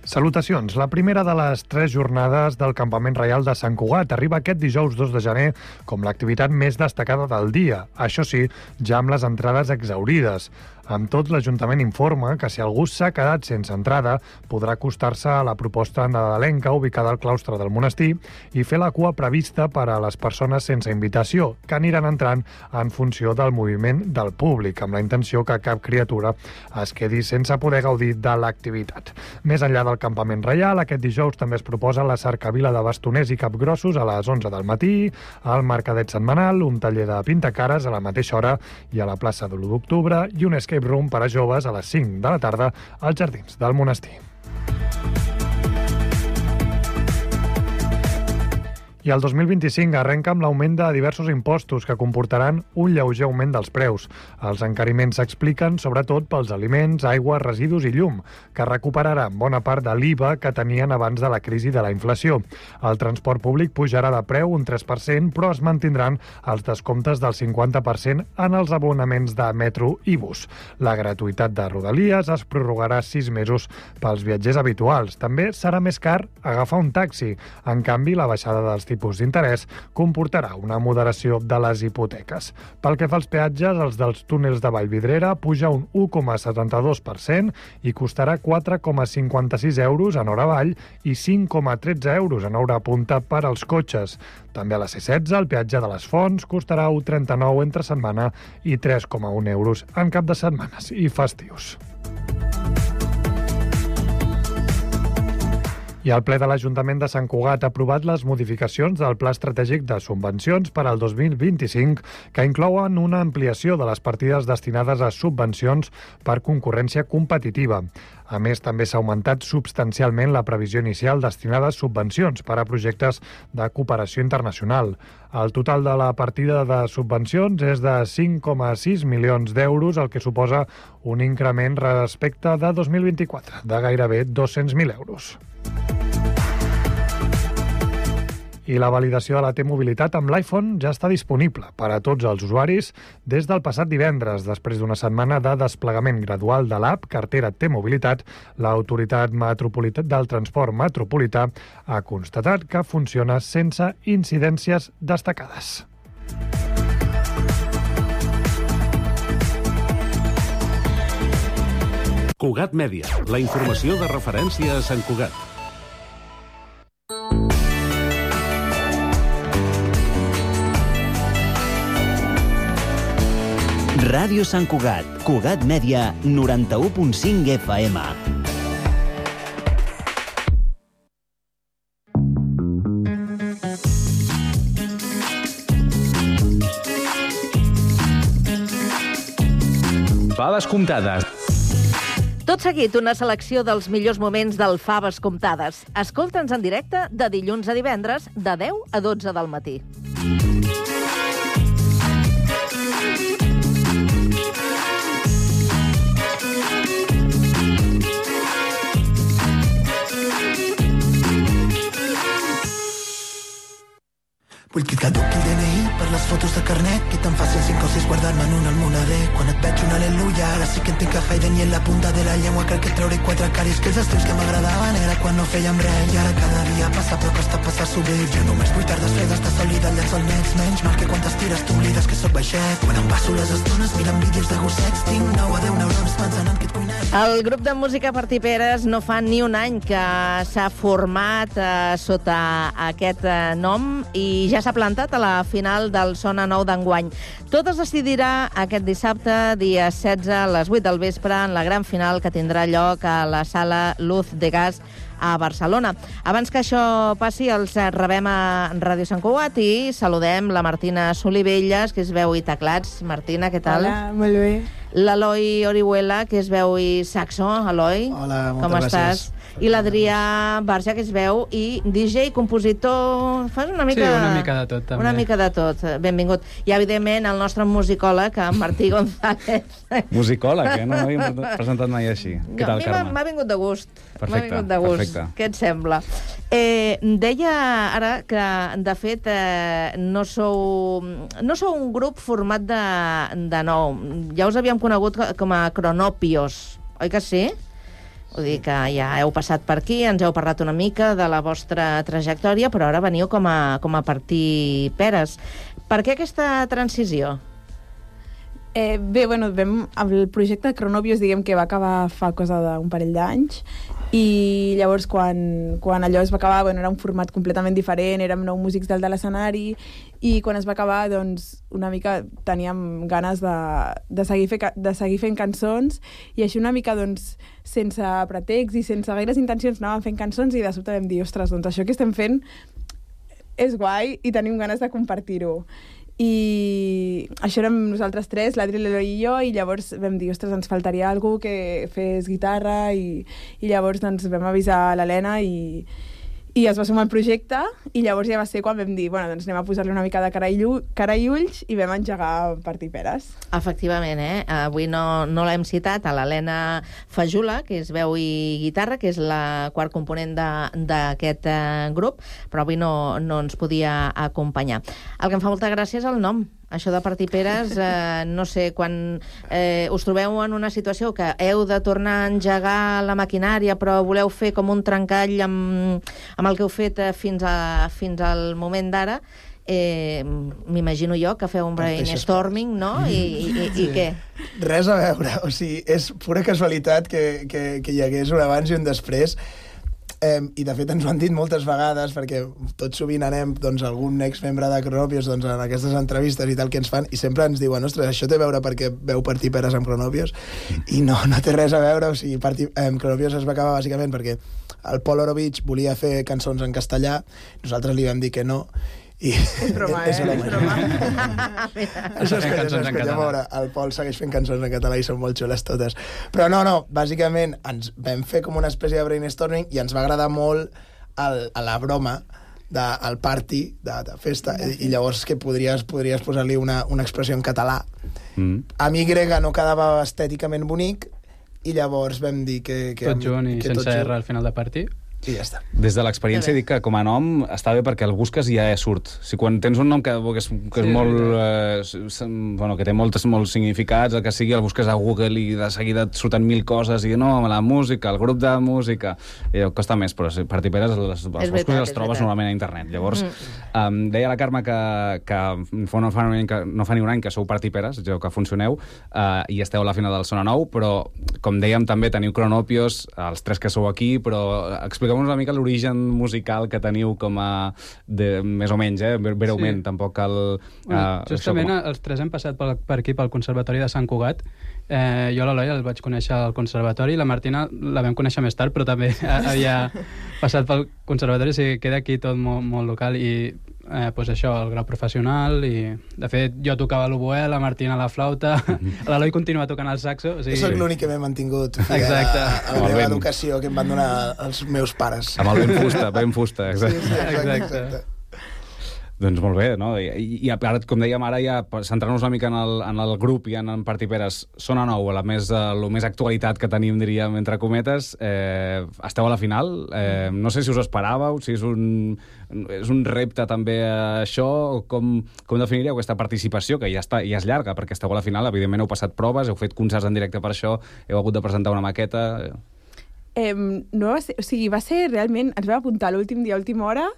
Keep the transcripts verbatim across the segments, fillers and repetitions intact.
Salutacions. La primera de les tres jornades del Campament Reial de Sant Cugat arriba aquest dijous dos de gener com l'activitat més destacada del dia. Això sí, ja amb les entrades exhaurides. Amb tot, l'Ajuntament informa que si algú s'ha quedat sense entrada podrà acostar-se a la proposta nadalenca ubicada al claustre del monestir i fer la cua prevista per a les persones sense invitació, que aniran entrant en funció del moviment del públic, amb la intenció que cap criatura es quedi sense poder gaudir de l'activitat. Més enllà del Campament Reial, aquest dijous també es proposa la cercavila de bastoners i capgrossos a les onze del matí, el mercadet setmanal, un taller de pintacares a la mateixa hora i a la plaça de l'u d'octubre i un escape room per a joves a les cinc de la tarda als jardins del monestir. I el dos mil vint-i-cinc arrenca amb l'augment de diversos impostos que comportaran un lleuger augment dels preus. Els encariments s'expliquen sobretot pels aliments, aigua, residus i llum, que recuperaran bona part de l'I V A que tenien abans de la crisi de la inflació. El transport públic pujarà de preu un tres per cent, però es mantindran els descomptes del cinquanta per cent en els abonaments de metro i bus. La gratuïtat de Rodalies es prorrogarà sis mesos pels viatgers habituals. També serà més car agafar un taxi. En canvi, la baixada dels tipus d'interès comportarà una moderació de les hipoteques. Pel que fa als peatges, els dels túnels de Vallvidrera puja un u coma setanta-dos per cent i costarà quatre coma cinquanta-sis euros en hora avall i cinc coma tretze euros en hora punta per als cotxes. També a la C setze, el peatge de les Fonts costarà u coma trenta-nou entre setmana i tres coma un euros en cap de setmanes i festius. I el ple de l'Ajuntament de Sant Cugat ha aprovat les modificacions del Pla Estratègic de Subvencions per al dos mil vint-i-cinc, que inclouen una ampliació de les partides destinades a subvencions per concurrència competitiva. A més, també s'ha augmentat substancialment la previsió inicial destinada a subvencions per a projectes de cooperació internacional. El total de la partida de subvencions és de cinc coma sis milions d'euros, el que suposa un increment respecte de dos mil vint-i-quatre de gairebé dos-cents mil euros. I la validació de la T-Mobilitat amb l'iPhone ja està disponible per a tots els usuaris des del passat divendres. Després d'una setmana de desplegament gradual de l'app Cartera T-Mobilitat, l'Autoritat Metropolitana del Transport Metropolità ha constatat que funciona sense incidències destacades. Cugat Mèdia, la informació de referència a Sant Cugat. Ràdio Sant Cugat, Cugat Mèdia, noranta-u punt cinc F M. Faves comptades. Tot seguit, una selecció dels millors moments del Faves comptades. Escolta'ns en directe de dilluns a divendres, de deu a dotze del matí. Vull que et caduqui el D N I per les fotos de carnet, que tan fàcil cinc o sis guardar-me en un almohader. Quan et veig un al·leluia, ara sí que entenc que Haydn i en la punta de la llengua crec que treuré quatre caris, que els estius que m'agradaven era quan no fèiem res. I ara cada dia passa però costa passar-s'ho bé. Jo només vull tardes fredes de sol i de llençol nets, menys mal que quan t'estires t'oblides que sóc baixet. Quan em passo les estones mirant vídeos de gossets, tinc nou a deu neurons pensant que et cuinet. El grup de música Partiperes no fa ni un any que s'ha format eh, sota aquest eh, nom i ja s'ha plantat a la final del Sona Nou d'enguany. Tot es decidirà aquest dissabte, dia setze, a les vuit del vespre, en la gran final que tindrà lloc a la sala Luz de Gas a Barcelona. Abans que això passi, els rebem a Ràdio Sant Cugat i saludem la Martina Solivelles, que és veu i teclats. Martina, què tal? Hola, molt bé. L'Eloi Orihuela, que és veu i saxo. Eloi, Hola, moltes com gràcies. estàs? I l'Adrià Barja, que és veu i D J, compositor... Fas una mica... Sí, una mica de tot, també. Una mica de tot. Benvingut. I, evidentment, el nostre musicòleg, en Martí González. Musicòleg, eh? No m'havíem presentat mai així. Què tal, a mi Carme? m'ha vingut de gust. Perfecte, M'ha vingut de gust. perfecte. Què et sembla? Eh, deia ara que, de fet, eh, no sou no sou un grup format de, de nou. Ja us havíem conegut com a Cronopios, oi que sí? Vull dir que ja heu passat per aquí, ens heu parlat una mica de la vostra trajectòria, però ara veniu com a, com a partir peres. Per què aquesta transició? Eh, bé, bueno, vam, el projecte Cronopios, diguem que va acabar fa cosa d'un parell d'anys, i llavors quan, quan allò es va acabar, bueno, era un format completament diferent, érem nou músics dalt de l'escenari, i quan es va acabar, doncs, una mica teníem ganes de, de, seguir, fe, de seguir fent cançons, i així una mica, doncs, sense pretext i sense gaires intencions anàvem fent cançons, i de sobte vam dir, ostres, doncs això que estem fent és guai i tenim ganes de compartir-ho. I això érem nosaltres tres, l'Adri, l'Eloi i jo, i llavors vam dir, ostres, ens faltaria algú que fes guitarra, i, i llavors doncs, vam avisar l'Helena i, i es va sumar al projecte, i llavors ja va ser quan vam dir, bueno, doncs anem a posar-li una mica de cara i, llu, cara i ulls, i vam engegar a partir peres. Efectivament, eh? Avui no, no l'hem citat, a l'Helena Fajula, que és veu i guitarra, que és la quart component d'aquest eh, grup, però avui no, no ens podia acompanyar. El que em fa molta gràcia és el nom. Això de partir peres, eh, no sé, quan eh, us trobeu en una situació que heu de tornar a engegar la maquinària, però voleu fer com un trencall amb, amb el que heu fet eh, fins, a, fins al moment d'ara, eh, m'imagino jo que feu un brainstorming, no? I, i, i, i què? Res a veure, o sigui, és pura casualitat que, que, que hi hagués un abans i un després. Eh, I de fet ens ho han dit moltes vegades, perquè tot sovint anem doncs, algun exmembre de Cronopios doncs, en aquestes entrevistes i tal que ens fan, i sempre ens diuen, ostres, això té a veure perquè veu partir peres amb Cronopios, i no, no té res a veure. O sigui, partir, eh, Cronopios es va acabar bàsicament perquè el Pol Orovich volia fer cançons en castellà, nosaltres li vam dir que no, i és broma, eh? és broma. És broma. Això és que, és que veure, el Pol segueix fent cançons en català i són molt xules totes. Però no, no, bàsicament ens vam fer com una espècie de brainstorming i ens va agradar molt el, la broma del party, de, de festa, i, i llavors que podries, podries posar-li una, una expressió en català. Mm. A mi grega no quedava estèticament bonic i llavors vam dir que... que tot junt i que sense R al final de party. I ja està. Des de l'experiència dic que com a nom està bé perquè el busques i ja surt. Si quan tens un nom que, que és, que és sí, molt... Eh, bueno, que té molts, molts significats, el que sigui, el busques a Google i de seguida et surten mil coses i no, la música, el grup de música... I costa més, però partir peres els, els buscos els trobes normalment a internet. Llavors, mm. um, deia la Carme que, que fa no, fa un any que no fa ni un any que sou partir peres, que funcioneu, uh, i esteu a la final del Sona Nou, però, com dèiem, també teniu Cronopios, els tres que sou aquí, però explica una mica l'origen musical que teniu com a... De, més o menys, eh? Breument, sí. Tampoc cal... Bueno, uh, justament com... els tres hem passat per, per aquí, pel Conservatori de Sant Cugat. Eh, jo l'Eloi el vaig conèixer al Conservatori, la Martina la vam conèixer més tard, però també havia passat pel Conservatori, o sigui, queda aquí tot molt, molt local i eh, pues això, el grau professional i, de fet, jo tocava l'oboè, la Martina la flauta, l'Eloi continua tocant el saxo. O sigui... Jo soc l'únic que m'he mantingut fidel a, a la meva educació que em van donar els meus pares. Amb el ben fusta, ben fusta, exacte. Sí, sí, exacte, exacte. exacte. Doncs molt bé, no? I, i ara, com dèiem ara, ja centrant-nos una mica en el, en el grup i en, en Partir Peres, Sona Nou, la més, el més actualitat que tenim, diríem, entre cometes, eh, esteu a la final. Eh, no sé si us esperàveu, si és un, és un repte també això, com, com definiríeu aquesta participació, que ja, està, ja és llarga, perquè esteu a la final, evidentment heu passat proves, heu fet concerts en directe per això, heu hagut de presentar una maqueta... Eh, no va ser, o sigui, va ser realment... Ens vam apuntar l'últim dia, a última hora,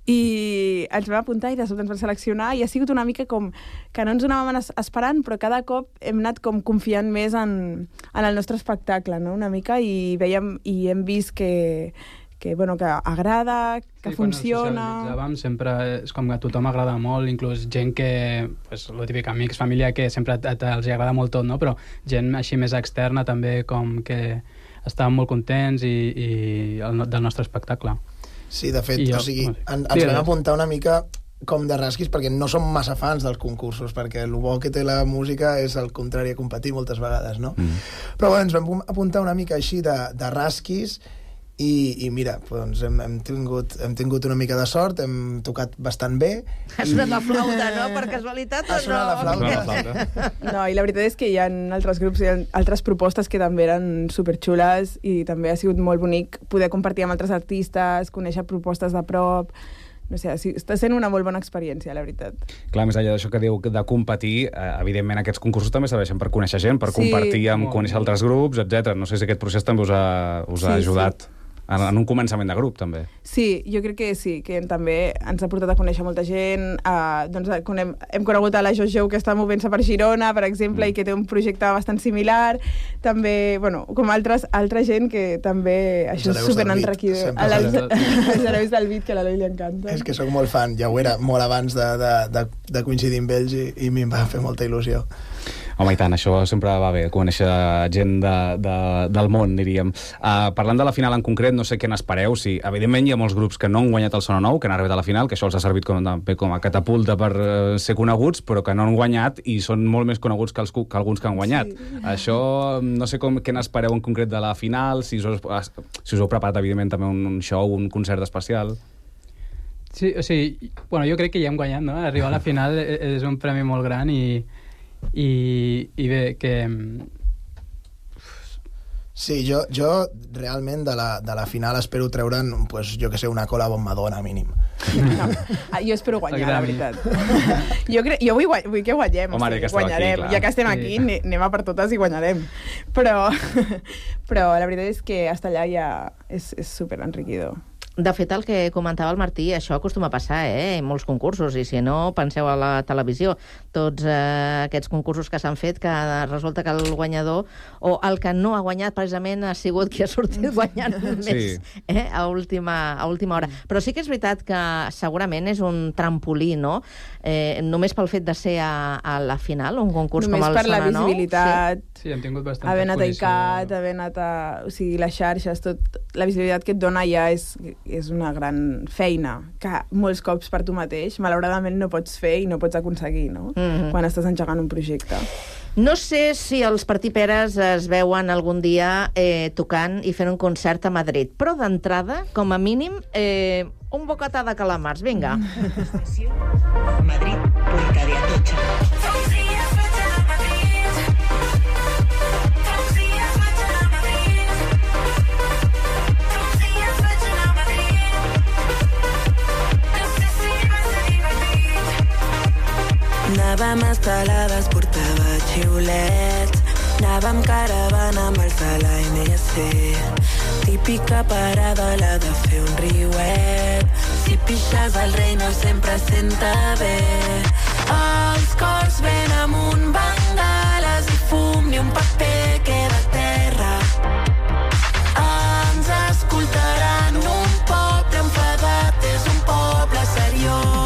i ens vam apuntar i de sobte ens van seleccionar i ha sigut una mica com que no ens anàvem esperant, però cada cop hem anat com confiant més en, en el nostre espectacle, no? Una mica, i veiem i hem vist que, que, bueno, que agrada, que sí, funciona... Quan el sempre és com que a tothom agrada molt, inclús gent que, pues, lo típic, amics, família, que sempre els agrada molt tot, no? Però gent així més externa també, com que estàvem molt contents i, i el, del nostre espectacle. Sí, de fet, jo, o sigui, en, ens sí, vam apuntar una mica com de rasquis perquè no som massa fans dels concursos, perquè el bo que té la música és el contrari a competir moltes vegades, no? Mm. Però bueno, ens vam apuntar una mica així de, de rasquis i, i mira, doncs hem, hem, tingut, hem tingut una mica de sort, hem tocat bastant bé. Ha sonat la flauta, no? Per casualitat, ha o no? Ha sonat la flauta. No, i la veritat és que hi ha altres grups, hi ha altres propostes que també eren superxules i també ha sigut molt bonic poder compartir amb altres artistes, conèixer propostes de prop... no sé, sí, està sent una molt bona experiència, la veritat. Clar, més enllà d'això que diu de competir, eh, evidentment aquests concursos també serveixen per conèixer gent, per Sí. compartir amb Molt. conèixer altres grups, etcètera. No sé si aquest procés també us ha, us ha Sí, ajudat sí. en, en un començament de grup, també. Sí, jo crec que sí, que també ens ha portat a conèixer molta gent. Uh, doncs conem, hem conegut a la Jojo, que està movent-se per Girona, per exemple, mm. i que té un projecte bastant similar. També, bueno, com altres, altra gent que també... Això és superenriquidor. Els herois del beat, que a l'Eloi li encanta. És que sóc molt fan, ja ho era molt abans de, de, de, de coincidir amb ells i, i em va fer molta il·lusió. Home, i tant, això sempre va bé, conèixer gent de, de, del món, diríem. Uh, parlant de la final en concret, no sé què n'espereu, si evidentment hi ha molts grups que no han guanyat el Sona Nou, que han arribat a la final, que això els ha servit com, com a catapulta per uh, ser coneguts, però que no han guanyat i són molt més coneguts que, els, que alguns que han guanyat. Sí. Això, no sé com, què n'espereu en concret de la final, si us, si us heu preparat, evidentment, també un, un show, un concert especial. Sí, o sigui, bueno, jo crec que ja hem guanyat, no? Arribar a la final és un premi molt gran i I, i bé, que... Sí, jo, jo realment de la, de la final espero treure'n, pues, jo que sé, una col·labo amb Madonna, mínim. No. Ah, jo espero guanyar, la veritat. Jo, crec, jo vull, vull que guanyem, Home, o sigui, que guanyarem. aquí, ja que estem sí. aquí, anem a per totes i guanyarem. Però, però la veritat és que estar allà ja és, és superenriquidor. De fet, el que comentava el Martí, això acostuma a passar, eh? En molts concursos, i si no, penseu a la televisió. Tots eh, aquests concursos que s'han fet, que resulta que el guanyador, o el que no ha guanyat precisament, ha sigut qui ha sortit guanyant més, Sí. eh? A última, a última hora. Però sí que és veritat que segurament és un trampolí, no? Eh, només pel fet de ser a, a la final, un concurs només com el per la Sona Nou. visibilitat, Sí. Sí, hem tingut bastanta haver anat a exposició. ICAT, haver anat a... O sigui, les xarxes, tot... La visibilitat que et dona ja és, és una gran feina, que molts cops per tu mateix, malauradament, no pots fer i no pots aconseguir, no? Mhm. Quan estàs engegant un projecte. No sé si els Partiperes es veuen algun dia eh, tocant i fent un concert a Madrid, però d'entrada, com a mínim, eh, un bocatà de calamars. Vinga. Madrid, Puerta de Atocha. Anàvem estelades, portava xiulets. Anàvem caravana amb els de l'A M C. Típica parada, la de fer un riuet. Si pixes el rei no sempre senta bé. Els cors ven amunt, bengales i fum, ni un paper queda a terra. Ens escoltaran un poble enfadat, és un poble seriós.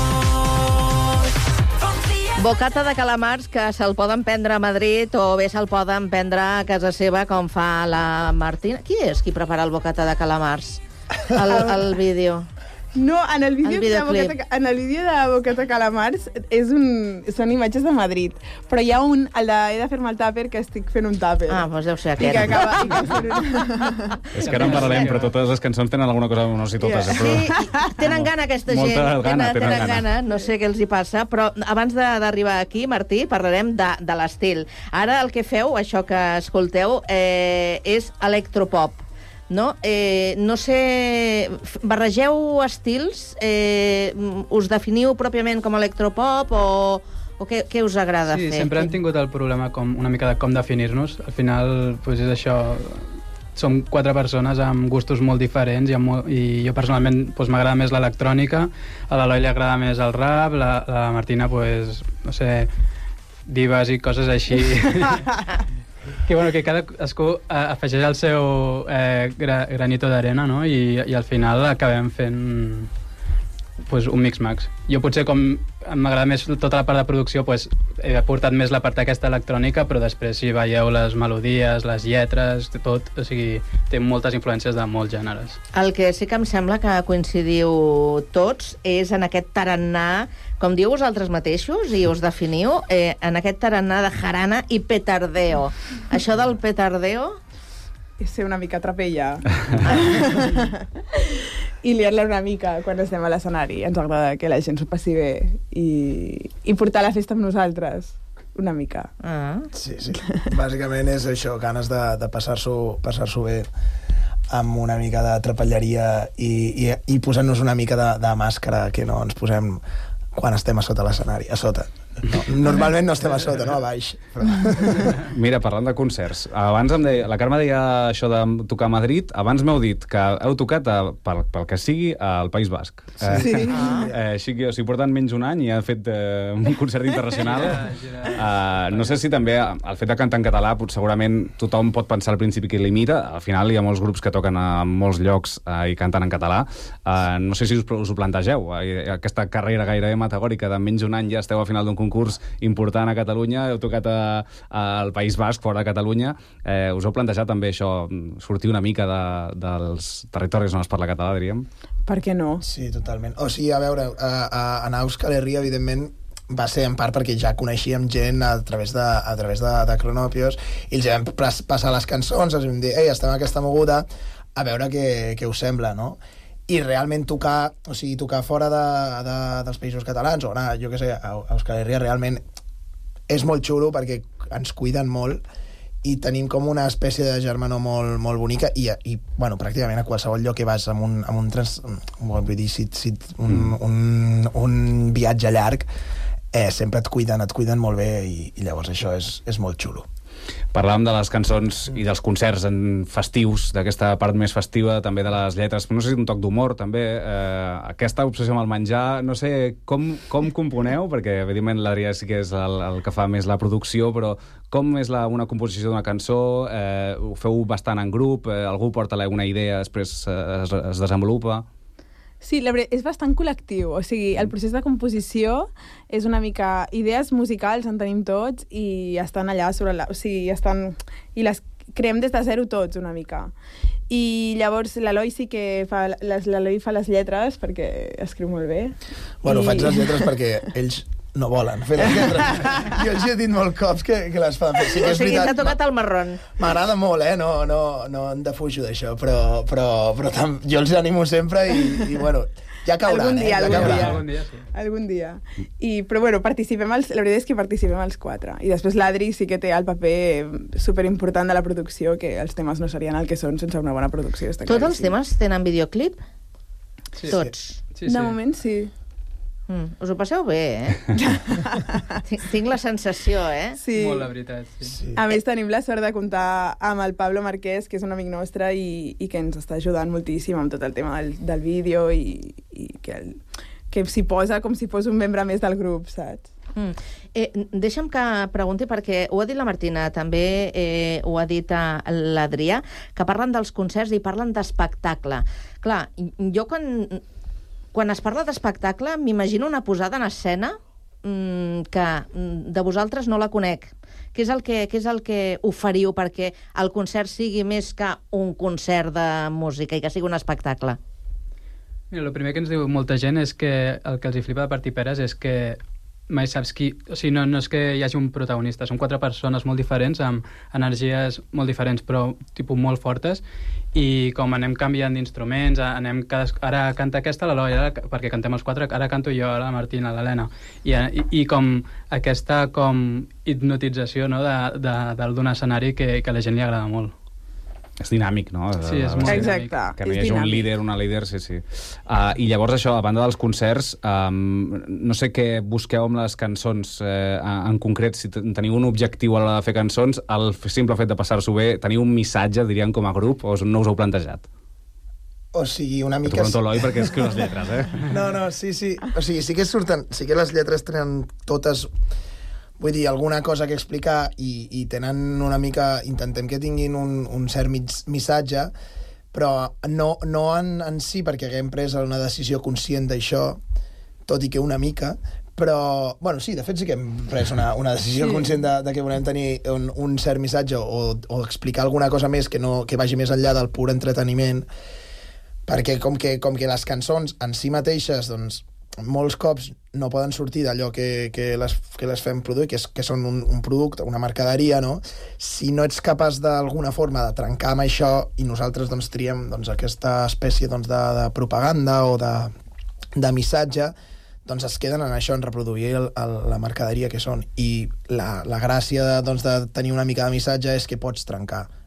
Bocata de calamars que se'l poden prendre a Madrid o bé se'l poden prendre a casa seva, com fa la Martina. Qui és qui prepara el bocata de calamars? El, el vídeo. No, en el vídeo, El de videoclip. Bocata, en el vídeo de Bocata Calamars és un, són imatges de Madrid, però hi ha un, el de he de fer-me el tàper, que estic fent un tàper. Ah, doncs deu ser I que aquest. acaba... I que surt... És que ara en parlarem, però totes les cançons tenen alguna cosa, no sé si totes, eh, però... Sí, tenen gana aquesta Molta gent, gana, tenen, tenen tenen gana. gana, no sé què els hi passa, però abans de- d'arribar aquí, Martí, parlarem de, de l'estil. Ara el que feu, això que escolteu, eh, és electropop. No? Eh, no sé, barregeu estils, eh, us definiu pròpiament com electropop o, o què, què us agrada Sí, fer? sempre hem tingut el problema com una mica de com definir-nos. Al final, pues, és això... Som quatre persones amb gustos molt diferents i, amb molt, i jo personalment pues, m'agrada més l'electrònica, a l'Eloi li agrada més el rap, la, la Martina, pues, no sé, divas i coses així. Que, bueno, que cadascú eh, afegeix el seu eh, gra, granito d'arena, no? I, i al final acabem fent pues, un mix-max. Jo potser com m'agrada més tota la part de producció, pues, he portat més la part aquesta electrònica, però després si veieu les melodies, les lletres, tot, o sigui, té moltes influències de molts gèneres. El que sí que em sembla que coincidiu tots és en aquest tarannà, com diu vosaltres mateixos, i us definiu, eh, en aquest tarannà de jarana i petardeo. Això del petardeo... És ser una mica trapella. I liar-la una mica quan estem a l'escenari. Ens agrada que la gent s'ho passi bé i, i portar la festa amb nosaltres. Una mica. Ah. Sí, sí. Bàsicament és això, ganes de, de passar-s'ho passar-s'ho bé. amb una mica de trapelleria i, i, i posant-nos una mica de, de màscara que no ens posem quan estem a sota l'escenari, a sota. No, normalment no estem a sota, no a baix. Però... Mira, parlant de concerts, abans em deia, la Carme deia això de tocar a Madrid, abans m'heu dit que heu tocat, a, pel, pel que sigui, al País Basc. Sí. Eh, eh, així que, o sigui, porten menys un any i ha fet eh, un concert internacional. Uh, no sé si també el fet de cantar en català, segurament tothom pot pensar al principi que limita, al final hi ha molts grups que toquen a molts llocs uh, i canten en català. Uh, no sé si us, us ho plantegeu, uh, aquesta carrera gairebé metagòrica de menys un any ja esteu al final d'un concurs important a Catalunya, heu tocat a, a, al País Basc, fora de Catalunya. Eh, us heu plantejat també això, sortir una mica de, dels territoris on es parla català, diríem? Per què no? Sí, totalment. O sigui, a veure, a, a, a Euskal Herria, evidentment, va ser en part perquè ja coneixíem gent a través de, a través de, de Cronopios i els vam passar les cançons, els vam dir, ei, estem en aquesta moguda, a veure què, què us sembla, no? I realment tocar, o sigui, tocar fora de, de, dels països catalans, o anar, jo què sé, a, a Euskal Herria realment és molt xulo perquè ens cuiden molt i tenim com una espècie de germanor molt, molt bonica i, i bueno, pràcticament a qualsevol lloc que vas amb un, amb un, trans, vull dir, si, si, un, un, un viatge llarg eh, sempre et cuiden, et cuiden molt bé i, i llavors això és, és molt xulo. Parlàvem de les cançons i dels concerts en festius, d'aquesta part més festiva, també de les lletres, no sé si un toc d'humor, també, eh, aquesta obsessió amb el menjar, no sé com, com componeu, perquè evidentment l'Adrià sí que és el, el que fa més la producció, però com és la, una composició d'una cançó, eh, ho feu bastant en grup, eh, algú porta una idea, després eh, es, es desenvolupa... Sí, la veritat, és bastant col·lectiu. O sigui, el procés de composició és una mica... Idees musicals en tenim tots i estan allà sobre la... O sigui, estan... I les creem des de zero tots, una mica. I llavors l'Eloi sí que fa... L'Eloi fa les lletres perquè escriu molt bé. Bueno, I... faig les lletres perquè ells no volen fer les lletres. Jo els he dit molt cops que, que les fan fer. Sí que o sigui, t'ha tocat el marrón. M'agrada molt, eh? No, no, no em defujo d'això, però, però, però tam, jo els animo sempre i, i bueno, ja cauran, algun dia, eh? Algun ja dia, cauran. algun dia, sí. Algun dia. I, però bueno, participem els, la veritat és que participem els quatre. I després l'Adri sí que té el paper superimportant de la producció, que els temes no serien el que són sense una bona producció. Tots els temes tenen videoclip? Sí. Tots? Sí, sí. De moment sí. Mm, us ho passeu bé, eh? Tinc la sensació, eh? Sí. Molt, la veritat, sí. sí. A més, tenim la sort de comptar amb el Pablo Marquès, que és un amic nostre i, i que ens està ajudant moltíssim amb tot el tema del, del vídeo i, i que, el, que s'hi posa com si fos un membre més del grup, saps? Mm. Eh, deixa'm que pregunti, perquè ho ha dit la Martina, també eh, ho ha dit l'Adrià, que parlen dels concerts i parlen d'espectacle. Clar, jo quan... Quan es parla d'espectacle, m'imagino una posada en escena mmm, que de vosaltres no la conec. Què és el que, què és el que oferiu perquè el concert sigui més que un concert de música i que sigui un espectacle? Mira, el primer que ens diu molta gent és que el que els hi flipa de Partir Peres és que mai saps qui... O sigui, no, no és que hi hagi un protagonista, són quatre persones molt diferents, amb energies molt diferents, però tipus molt fortes, i com anem canviant d'instruments, anem cadas... ara canta aquesta l'Eloi, perquè cantem els quatre, ara canto jo, ara la Martina, l'Helena, i, i, i com aquesta com hipnotització, no, de, de, d'un escenari que, que a la gent li agrada molt. És dinàmic, no? Sí, és molt Exacte. dinàmic. Que no hi hagi un líder, una líder, sí, sí. Uh, I llavors això, a banda dels concerts, um, no sé què busqueu amb les cançons eh, en concret, si teniu un objectiu a l'hora de fer cançons, el simple fet de passar-s'ho bé, teniu un missatge, diríem, com a grup, o no us heu plantejat? O sigui, una mica... T'ho pregunto, Eloi, perquè escriu les lletres, eh? No, no, sí, sí. O sigui, sí que surten... Sí que les lletres tenen totes... Vull dir, alguna cosa que explicar i, i tenen una mica... Intentem que tinguin un, un cert missatge, però no, no en, en si perquè haguem pres una decisió conscient d'això, tot i que una mica, però... Bueno, sí, de fet sí que hem pres una, una decisió sí. conscient de, de que volem tenir un, un cert missatge o, o explicar alguna cosa més que, no, que vagi més enllà del pur entreteniment, perquè com que, com que les cançons en si mateixes, doncs, molts cops no poden sortir d'allò que, que, les, que les fem produir, que, és, que són un, un producte, una mercaderia, no? Si no ets capaç d'alguna forma de trencar amb això i nosaltres doncs, triem doncs, aquesta espècie doncs, de, de propaganda o de, de missatge, doncs es queden en això, en reproduir el, el, la mercaderia que són. I la, la gràcia de, doncs, de tenir una mica de missatge és que pots trencar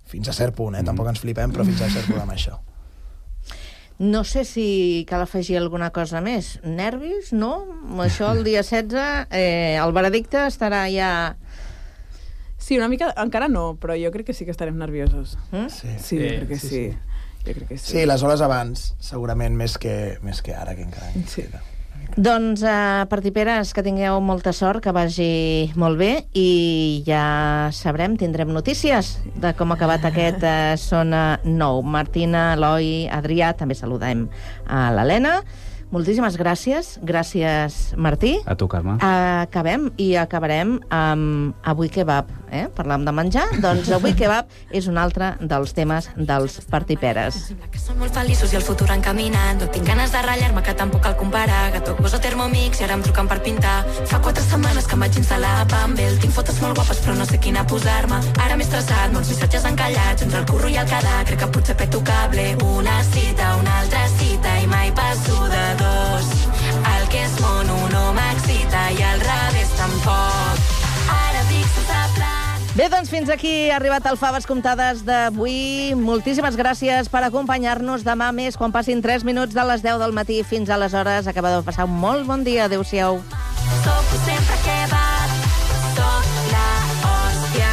fins a cert punt, eh? Mm. Tampoc ens flipem, però fins a cert punt amb això. No sé si cal afegir alguna cosa més. Nervis, no? Això el dia setze, eh, el veredicte estarà ja... Sí, una mica, encara no, però jo crec que sí que estarem nerviosos. Mm? Sí, sí, eh, crec que sí. sí. Jo crec que sí. Sí, les hores abans, segurament més que, més que ara, que encara sí. queda. Doncs, uh, partiperes, que tingueu molta sort, que vagi molt bé, i ja sabrem, tindrem notícies de com ha acabat aquest uh, Sona nou. Martina, Eloi, Adrià, també saludem a l'Helena. Moltíssimes gràcies. Gràcies, Martí. A tu, Carme. Acabem i acabarem amb Avui Kebab. Eh? Parlàvem de menjar, doncs Avui Kebab és un altre dels temes dels partiperes. Sembla que som molt feliços i el futur encaminant. No tinc ganes de ratllar-me, que tampoc cal comparar. Gato, goso, Thermomix i ara em truquen per pintar. Fa quatre setmanes que em vaig instal·lar a Pambel. Tinc fotos molt guapes però no sé quina posar-me. Ara m'he estressat, molts missatges encallats entre el curro i el quedar. Crec que potser peto cable. Una cita, una altra cita i mai passo de dos. El que és mono no m'excita i al revés tampoc. Ara dic sense plan. Bé, doncs fins aquí ha arribat el Faves Comptades d'avui. Moltíssimes gràcies per acompanyar-nos. Demà més, quan passin tres minuts de les deu del matí fins a les hores. Acabeu de passar un molt bon dia. Adéu-siau. Soc sempre que vas, soc la hòstia.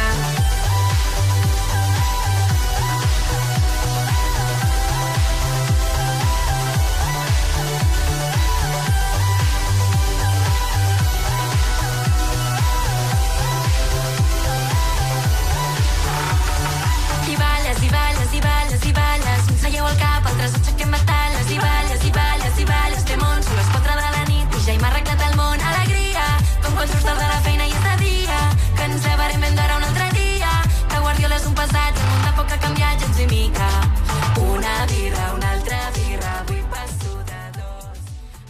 I balles, i balles, i balles, i balles. Uns seieu al cap, altres aixequem metales. I balles, i balles, i balles. Té món, són les quatre de la nit i ja hem arreglat el món. Alegria, com quan surts tard de la feina i és de dia. Que ens llevarem ben d'hora un altre dia. Que Guardiola és un passat, el món tampoc ha canviat gens ni mica. Una birra, una altra birra, avui passo de dos.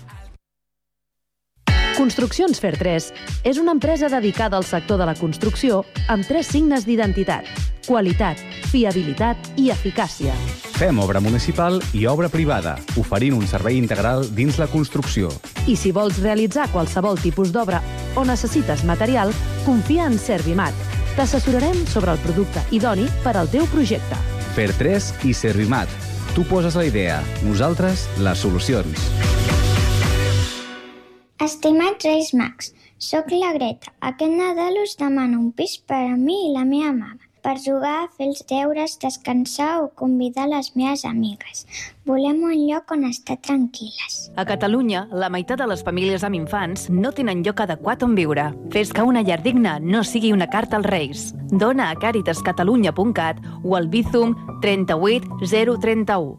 Construccions Fer tres és una empresa dedicada al sector de la construcció amb tres signes d'identitat: qualitat, fiabilitat i eficàcia. Fem obra municipal i obra privada, oferint un servei integral dins la construcció. I si vols realitzar qualsevol tipus d'obra o necessites material, confia en Servimat. T'assessorarem sobre el producte idoni per al teu projecte. Fer tres i Servimat. Tu poses la idea, nosaltres les solucions. Estimats Reis Mags, soc la Greta. Aquest Nadal us demano un pis per a mi i la meva mama, per jugar, fer els deures, descansar o convidar les meves amigues. Volem un lloc on estar tranquil·les. A Catalunya, la meitat de les famílies amb infants no tenen lloc adequat on viure. Fes que una llar digna no sigui una carta als Reis. Dona a caritas catalunya punt cat o al Bizum trenta-vuit zero trenta-u.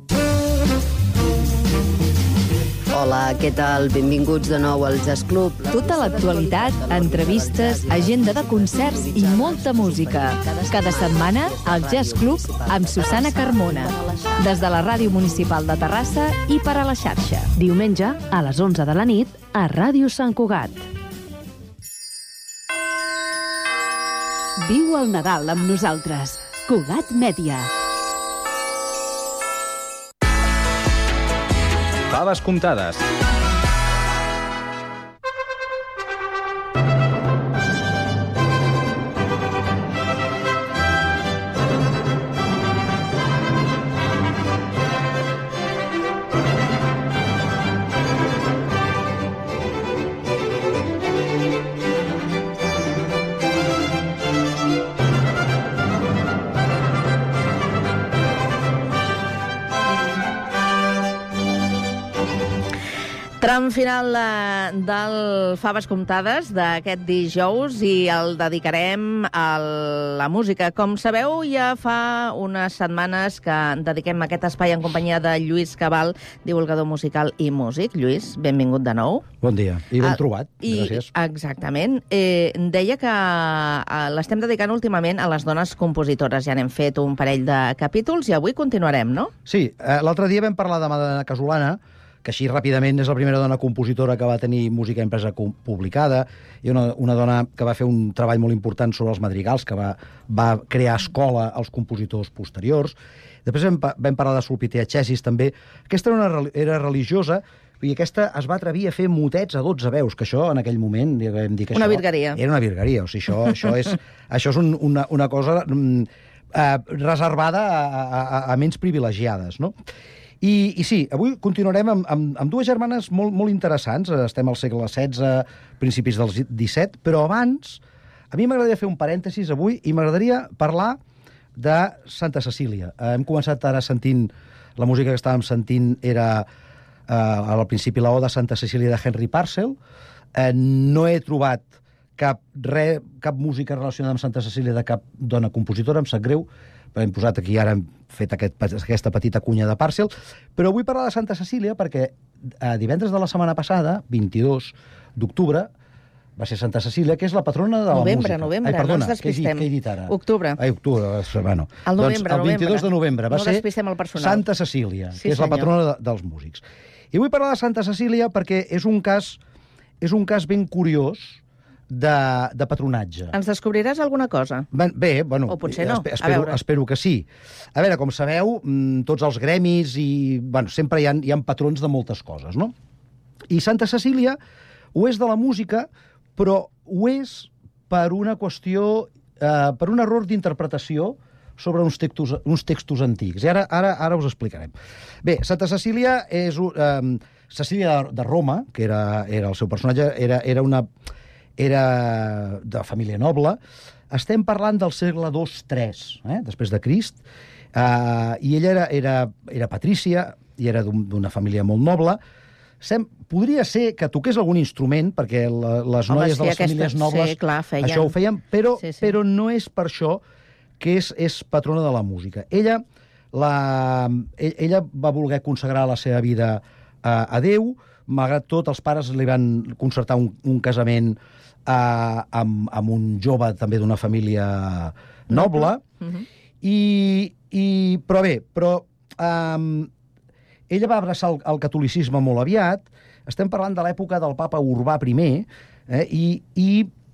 Hola, què tal? Benvinguts de nou al Jazz Club. Tota l'actualitat, entrevistes, agenda de concerts i molta música. Cada setmana, al Jazz Club amb Susana Carmona. Des de la Ràdio Municipal de Terrassa i per a la xarxa. Diumenge, a les onze de la nit, a Ràdio Sant Cugat. Viu el Nadal amb nosaltres. Cugat Mèdia. Faves comptades. Tram final eh, del Faves Comptades d'aquest dijous i el dedicarem a la música. Com sabeu, ja fa unes setmanes que dediquem aquest espai en companyia de Lluís Cabal, divulgador musical i músic. Lluís, benvingut de nou. Bon dia, i ben Ah, trobat. I, Gràcies. exactament. Eh, deia que eh, l'estem dedicant últimament a les dones compositores. Ja n'hem fet un parell de capítols i avui continuarem, no? Sí, eh, l'altre dia vam parlar de Madalena Casolana, que així ràpidament és la primera dona compositora que va tenir música impresa com- publicada, i una, una dona que va fer un treball molt important sobre els madrigals, que va, va crear escola als compositors posteriors. Després vam, pa- vam parlar de Sulpitea Chessis, també. Aquesta era, una, rel- era religiosa, i aquesta es va atrevir a fer motets a dotze veus, que això en aquell moment vam dir que Una això virgueria. era una virgueria. O sigui, això, això és, això és un, una, una cosa... mm, eh, reservada a, a, a ments privilegiades, no? I, I sí, avui continuarem amb, amb, amb dues germanes molt, molt interessants. Estem al segle setze, principis del disset, però abans, a mi m'agradaria fer un parèntesis avui i m'agradaria parlar de Santa Cecília. Hem començat ara sentint, la música que estàvem sentint era eh, al principi la Oda Santa Cecília de Henry Purcell. Eh, no he trobat cap, re, cap música relacionada amb Santa Cecília de cap dona compositora, em sap greu, hem posat aquí, ara hem fet aquest, aquesta petita cunya de Purcell, però vull parlar de Santa Cecília perquè a divendres de la setmana passada, vint-i-dos d'octubre, va ser Santa Cecília, que és la patrona de la novembre, música. Novembre, Ai, perdona, no ens despistem. Què he dit ara? Octubre. Ai, octubre, bueno. El novembre, doncs el vint-i-dos novembre. de novembre va no ser despistem el personal. Santa Cecília, Sí, que és la senyor. patrona de, dels músics. I vull parlar de Santa Cecília perquè és un cas, és un cas ben curiós de, de patronatge. Ens descobriràs alguna cosa? Ben, bé, bueno, O potser no, espe- a espero, veure. espero que sí. A veure, com sabeu, mm, tots els gremis i, bueno, sempre hi ha, hi ha patrons de moltes coses, no? I Santa Cecília ho és de la música, però ho és per una qüestió, eh, per un error d'interpretació sobre uns textos, uns textos antics. I ara, ara, ara us explicarem. Bé, Santa Cecília és... Eh, Cecília de, de Roma, que era, era el seu personatge, era, era una... era de família noble. Estem parlant del segle dos tres, eh, després de Crist, eh, i ella era, era, era patrícia i era d'una família molt noble. Sem podria ser que toqués algun instrument, perquè la, les Home, noies sí, de les aquesta- famílies nobles sí, clar, feien. això ho feien, però, Sí, sí. però no és per això que és, és patrona de la música. Ella, la, ell- ella va voler consagrar la seva vida a, a Déu, malgrat tot, els pares li van concertar un, un casament eh, amb, amb un jove també d'una família noble, Mhm. i, i, però bé, però um, ella va abraçar el, el catolicisme molt aviat. Estem parlant de l'època del papa Urbà primer, eh, i, i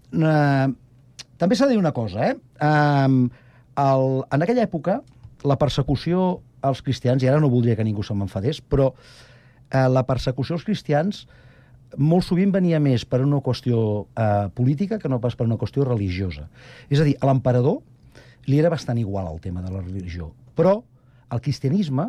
eh, també s'ha de dir una cosa, eh? Um, el, en aquella època, la persecució als cristians, i ara no voldria que ningú se m'enfadés, però eh, la persecució als cristians molt sovint venia més per una qüestió eh, política que no pas per una qüestió religiosa. És a dir, a l'emperador li era bastant igual el tema de la religió, però el cristianisme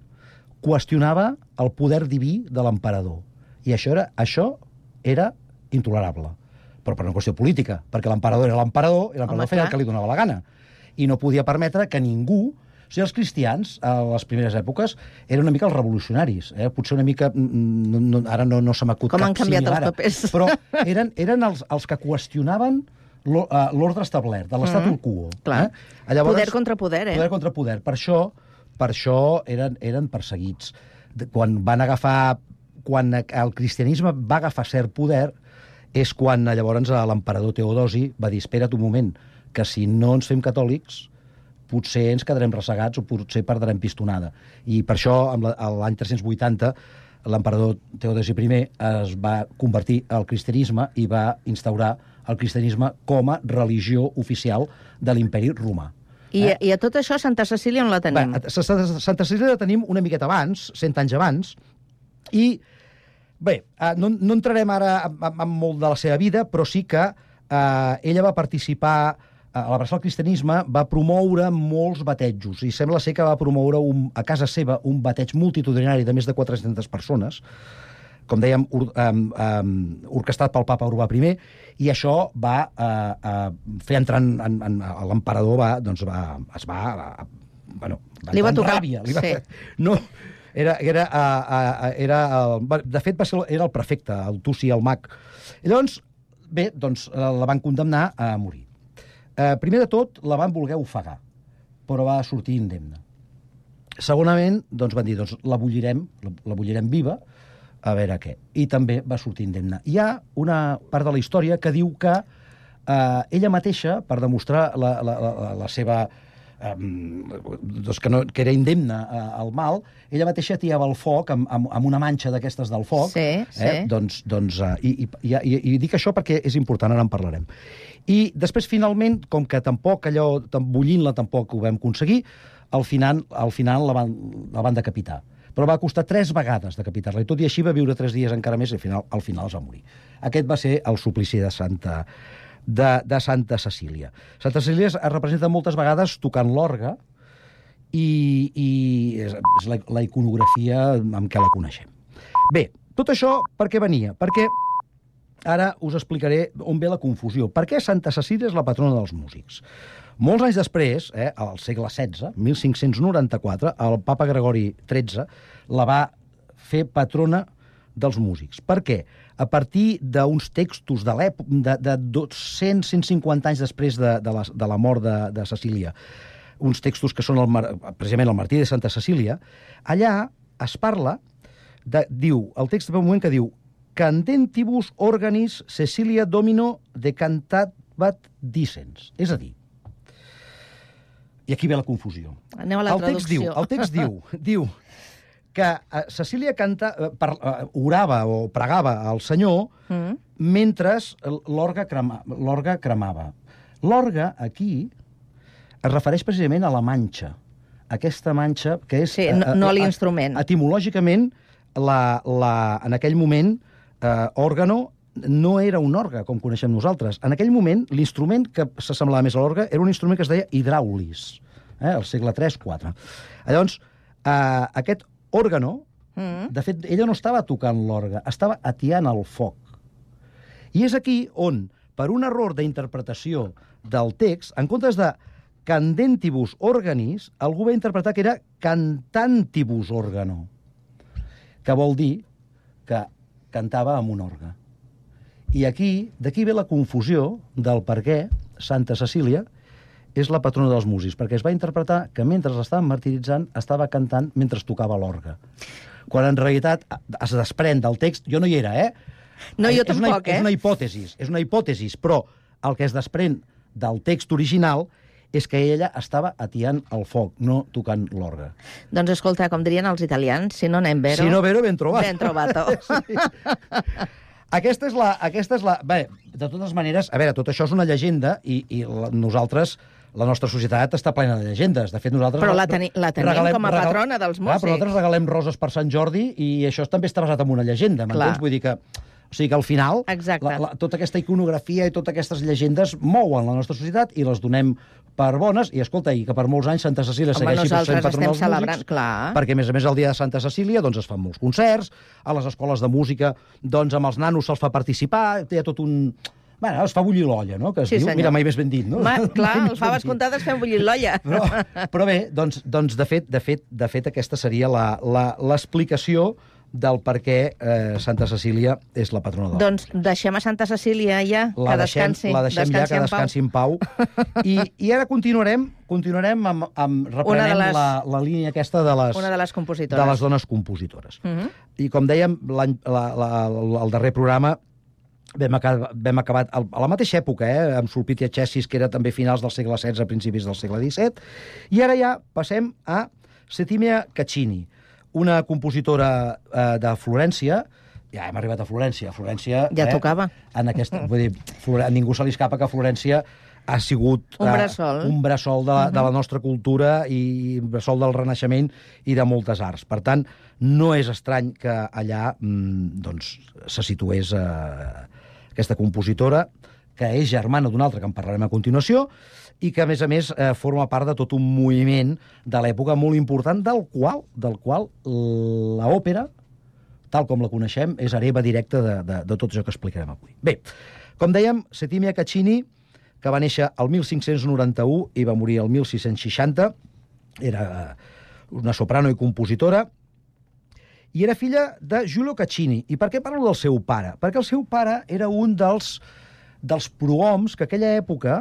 qüestionava el poder diví de l'emperador. I això era, això era intolerable, però per una qüestió política, perquè l'emperador era l'emperador i l'emperador Home, feia clar. el que li donava la gana. I no podia permetre que ningú... O sigui, els cristians, a les primeres èpoques, eren una mica els revolucionaris. Eh? Potser una mica... No, no, ara no, no se m'acut cap Com han canviat similar, els papers. però eren, eren els, els que qüestionaven l'o- eh, l'ordre establert, de l'estatu Mhm. quo. Clar. Eh? Llavors, Poder contra poder, eh? Poder contra poder. Per això, per això eren, eren perseguits. De- Quan van agafar... Quan el cristianisme va agafar cert poder, és quan llavors l'emperador Teodosi va dir, espera't un moment, que si no ens fem catòlics, potser ens quedarem ressegats o potser perdrem pistonada. I per això, amb la- a l'any tres-cents vuitanta, l'emperador Teodosi primer es va convertir al cristianisme i va instaurar el cristianisme com a religió oficial de l'imperi romà. I, I a tot això, Santa Cecília on la tenim? Bé, a Santa Santa Cecília la tenim una miqueta abans, cent anys abans, i bé, eh, no, no entrarem ara en, en, en molt de la seva vida, però sí que eh, ella va participar, eh, a l'abraçar el cristianisme, va promoure molts batejos, i sembla ser que va promoure un, a casa seva un bateig multitudinari de més de quatre-centes persones, com dèiem, ur, um, um, orquestat pel papa Urbà primer, i això va uh, uh, fer entrar en, en, en l'emperador, va, doncs va, es va... Uh, bueno, va Li va entrar en tocar, ràbia, li va, sí. No, era, era, uh, uh, era uh, de fet, va ser, era el prefecte, el Tuci, el mag. I llavors, bé, doncs, uh, la van condemnar a morir. Uh, primer de tot, la van voler ofegar, però va sortir indemne. Segonament, doncs, van dir, doncs, la bullirem, la, la bullirem viva, a veure què. I també va sortir indemne. Hi ha una part de la història que diu que eh, ella mateixa, per demostrar la, la, la, la seva... Eh, doncs que, no, que era indemne eh, al mal, ella mateixa tirava el foc amb, amb, amb una manxa d'aquestes del foc. Sí, sí. Eh, doncs, doncs, eh, i, i, i, I dic això perquè és important, ara en parlarem. I després, finalment, com que tampoc allò, bullint-la tampoc ho vam aconseguir, al final, al final la, van, la van decapitar. Però va costar tres vegades decapitar-la, i tot i així va viure tres dies encara més, i al final, al final es va morir. Aquest va ser el suplici de Santa, de, de Santa Cecília. Santa Cecília es representa moltes vegades tocant l'orgue i, i és, és la, la iconografia amb què la coneixem. Bé, tot això per què venia? Perquè ara us explicaré on ve la confusió. Per què Santa Cecília és la patrona dels músics? Molts anys després, eh, al segle setze, mil cinc-cents noranta-quatre, el papa Gregori tretze la va fer patrona dels músics. Per què? A partir d'uns textos de l'època, de, de dos-cents a cent cinquanta anys després de, de, la, de la mort de, de Cecília, uns textos que són el, precisament el Martiri de Santa Cecília, allà es parla, de, diu, el text ve un moment que diu Candentibus organis Cecilia Domino decantabat dicens. És a dir, i aquí ve la confusió. Anem a la el text traducció. diu, el text diu, diu que uh, Cecília canta, uh, per, uh, orava o pregava al Senyor mm. mentre l'orgue crema, l'orgue cremava. L'orgue, aquí, es refereix precisament a la manxa. Aquesta manxa que és... Sí, no, no a l'instrument. Etimològicament, la, la, en aquell moment, uh, òrgano no era un orgue, com coneixem nosaltres. En aquell moment, l'instrument que s'assemblava més a l'orgue era un instrument que es deia hidràulis, eh, al segle tres quatre. Llavors, eh, aquest òrgano, mm. de fet, ella no estava tocant l'orgue, estava atiant el foc. I és aquí on, per un error d'interpretació del text, en comptes de candentibus organis, algú va interpretar que era cantantibus organo, que vol dir que cantava amb un orgue. I aquí, d'aquí ve la confusió del per què Santa Cecília és la patrona dels músics, perquè es va interpretar que mentre l'estaven martiritzant estava cantant mentre tocava l'orgue. Quan en realitat es desprèn del text, jo no hi era, eh? No, jo és tampoc, una, eh? És una hipòtesi, és una hipòtesi, però el que es desprèn del text original és que ella estava atiant el foc, no tocant l'orgue. Doncs escolta, com dirien els italians, si no anem vero... Si no vero, ben trobat. Ben trovato. Sí. Aquesta és la... Aquesta és la... Bé, de totes maneres, a veure, tot això és una llegenda i, i la, nosaltres, la nostra societat està plena de llegendes. De fet, nosaltres... Però la, teni la tenim regalem, com a patrona regal... dels músics. Clar, però nosaltres regalem roses per Sant Jordi i això també està basat en una llegenda, m'entens? Vull dir que... O sigui que al final, la, la, tota aquesta iconografia i totes aquestes llegendes mouen la nostra societat i les donem per bones, i escolta, i que per molts anys Santa Cecília Home, segueixi sent patrona dels celebrant, músics, clar. perquè a més a més el dia de Santa Cecília doncs es fan molts concerts, a les escoles de música doncs amb els nanos se'ls fa participar, hi ha tot un... Bueno, es fa bullir l'olla, no? Que es Sí, diu, senyor. mira, mai més ben dit, no? Ma, clar, Mai el més faves ben dit. comptades fent bullir l'olla. Però, però bé, doncs, doncs de, fet, de, fet, de fet aquesta seria la- la- l'explicació del per què eh, Santa Cecília és la patrona del... Doncs deixem a Santa Cecília ja, La que deixem, descansi. la deixem ja, que en pau. descansi en pau. I, I ara continuarem, continuarem amb, amb Una reprenem de les- la, la línia aquesta de les, Una de les compositores. de les dones compositores. Mhm. I com dèiem, l'any- la, la, la, el darrer programa vam, acabar, vam acabat al- a la mateixa època, eh, amb Sulpicia Chessis, que era també finals del segle setze, principis del segle disset, i ara ja passem a Settimia Caccini, una compositora eh, de Florència. Ja hem arribat a Florència. Florència Ja eh, tocava. En aquesta, vull dir, Flore- a ningú se li escapa que Florència ha sigut Un bressol. eh, un bressol de la, de la nostra cultura i un bressol del Renaixement i de moltes arts. Per tant, no és estrany que allà mm, doncs, se situés eh, aquesta compositora, que és germana d'una altra, que en parlarem a continuació, i que, a més a més, eh, forma part de tot un moviment de l'època molt important, del qual, del qual l'òpera, tal com la coneixem, és hereva directa de, de, de tot això que explicarem avui. Bé, com dèiem, Settimia Caccini, que va néixer el mil cinc-cents noranta-u i va morir el mil sis-cents seixanta, era una soprano i compositora, i era filla de Giulio Caccini. I per què parlo del seu pare? Perquè el seu pare era un dels, dels prohoms que a aquella època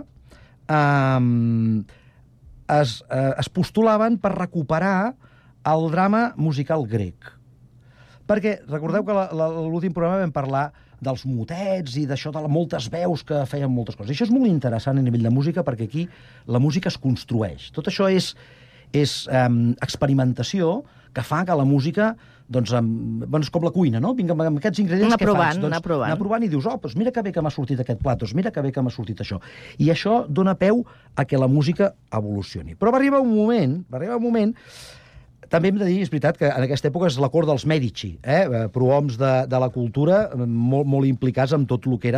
eh, es, eh, es postulaven per recuperar el drama musical grec. Perquè recordeu que la- la- l'últim programa vam parlar dels motets i d'això de la- moltes veus que feien moltes coses. I això és molt interessant a nivell de música perquè aquí la música es construeix. Tot això és, és um, experimentació que fa que la música, doncs, um, bueno, és com la cuina, no? Vinga, amb aquests ingredients Anar què provant, fas? Doncs, anar provant. Anar provant i dius, oh, doncs mira que bé que m'ha sortit aquest plat, doncs mira que bé que m'ha sortit això. I això dona peu a que la música evolucioni. Però va arribar un moment, va arribar un moment també hem de dir, és veritat, que en aquesta època és la cort dels Medici, eh? prohoms de, de la cultura, molt, molt implicats amb tot el que era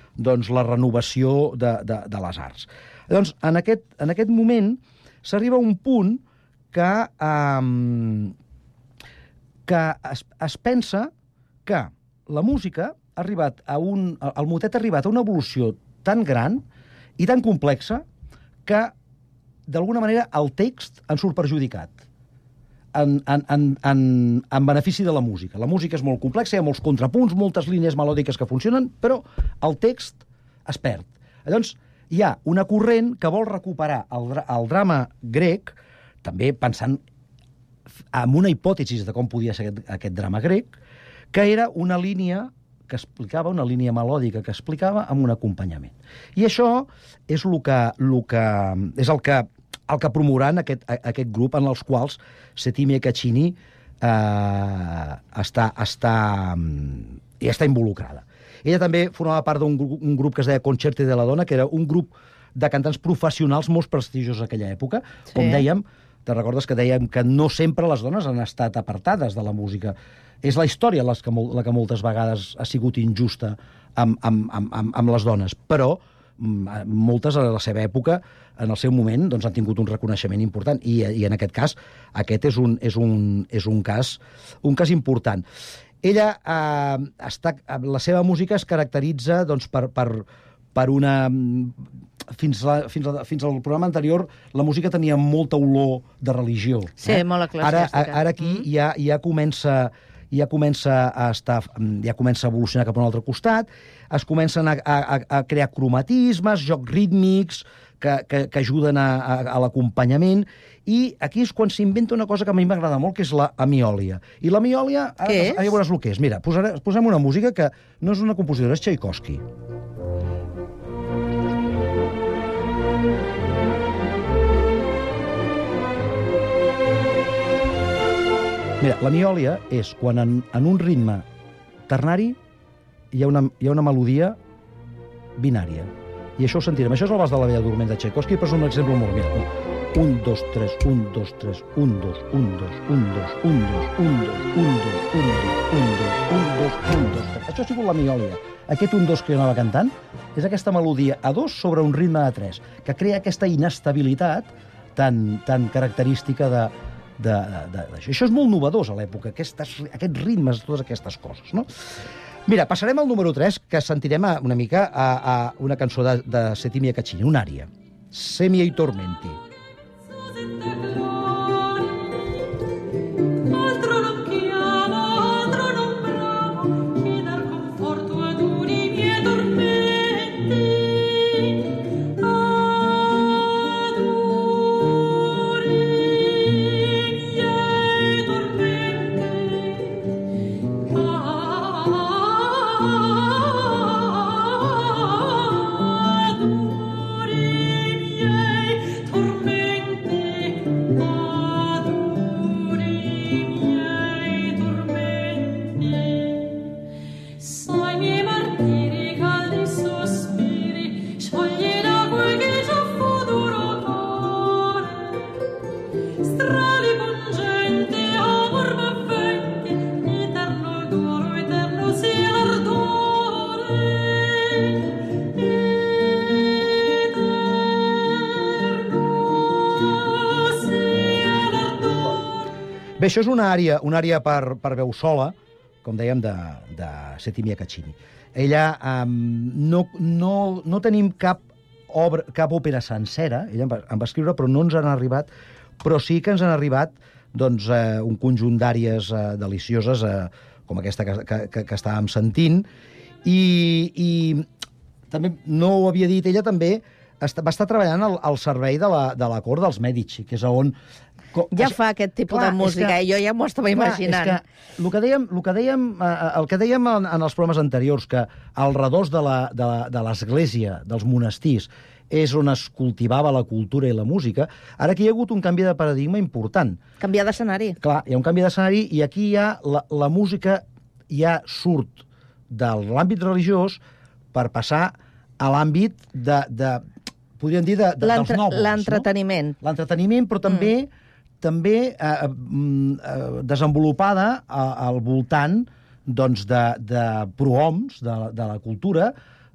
doncs, la renovació de, de, de les arts. Llavors, en aquest, en aquest moment s'arriba a un punt que, um, que es, es pensa que la música ha arribat a un... El motet ha arribat a una evolució tan gran i tan complexa que, d'alguna manera, el text en surt perjudicat. En, en, en, en, en benefici de la música. La música és molt complexa, hi ha molts contrapunts, moltes línies melòdiques que funcionen, però el text es perd. Llavors, hi ha una corrent que vol recuperar el, el drama grec, també pensant en una hipòtesi de com podia ser aquest, aquest drama grec, que era una línia que explicava, una línia melòdica que explicava amb un acompanyament. I això és el que, el que, és el que el que promoran aquest, aquest grup en els quals Settimia Caccini eh, està, està, hi està involucrada. Ella també formava part d'un grup, un grup que es deia Concerti de la Dona, que era un grup de cantants professionals molt prestigiosos d'aquella època. Sí. Com dèiem, te recordes que dèiem que no sempre les dones han estat apartades de la música. És la història la que, la que moltes vegades ha sigut injusta amb, amb, amb, amb, amb les dones, però moltes a la seva època, en el seu moment, doncs, han tingut un reconeixement important i, i en aquest cas, aquest és un, és un, és un, cas, un cas important. Ella, eh, està, la seva música es caracteritza doncs, per, per, per una... Fins, la, fins, la, fins al programa anterior, la música tenia molta olor de religió. Sí, eh? molt eclesiàstica. Ara, ara aquí mm. ja, ja comença... ja comença a estar, ja comença a evolucionar cap a un altre costat, es comencen a, a, a crear cromatismes, jocs rítmics que, que, que ajuden a, a, a l'acompanyament, i aquí és quan s'inventa una cosa que a mi m'agrada molt, que és la amiolia. I la amiolia, ara, ara ja veuràs el que és. Mira, posaré, posem una música que no és una compositora, és Tchaikovsky. Mira, la miòlia és quan en, en un ritme ternari hi ha, una, hi ha una melodia binària. I això ho sentirem. Això és el Vals de la Bella Dorment de Tchaikovsky, però és un exemple molt... Mira, un, dos, tres, un, dos, tres, un, dos, un, dos, un, dos, un, dos, un, dos, un, dos, un, dos, un, dos, un, dos, un, dos, tres. Això ha sigut la miòlia. Aquest un, dos que jo anava cantant és aquesta melodia a dos sobre un ritme de tres, que crea aquesta inestabilitat tan, tan característica de... De, de, de, això és molt novedós a l'època, aquests, aquests ritmes, totes aquestes coses, no? Mira, passarem al número tres, que sentirem una mica a, a una cançó de, de Settimia Caccini, una ària, Se miei tormenti. Bé, això és una àrea, una àrea per, per veu sola, com dèiem, de, de Settimia Caccini. Ella, um, no, no, no tenim cap, obra, cap òpera sencera, ella en va, en va escriure, però no ens han arribat, però sí que ens han arribat doncs, eh, un conjunt d'àries eh, delicioses, eh, com aquesta que, que, que, que estàvem sentint, i, i també, no ho havia dit, ella també està, va estar treballant al, al servei de la, de la cort dels Mèdici, que és on... Ja fa aquest tipus clar, de música, que, i jo ja m'ho estava clar, imaginant. És que el que dèiem, el que dèiem, el que dèiem en, en els programes anteriors, que al redós de l'església, de dels monestirs, és on es cultivava la cultura i la música, ara aquí hi ha hagut un canvi de paradigma important. Canviar d'escenari. Clar, hi ha un canvi d'escenari i aquí hi ha la, la música ja surt de l'àmbit religiós per passar a l'àmbit de, de, podríem dir, de, de, dels nòvols. L'entreteniment. No? L'entreteniment, però també... Mm. també eh, eh, desenvolupada a, al voltant doncs, de, de prohoms de, de la cultura,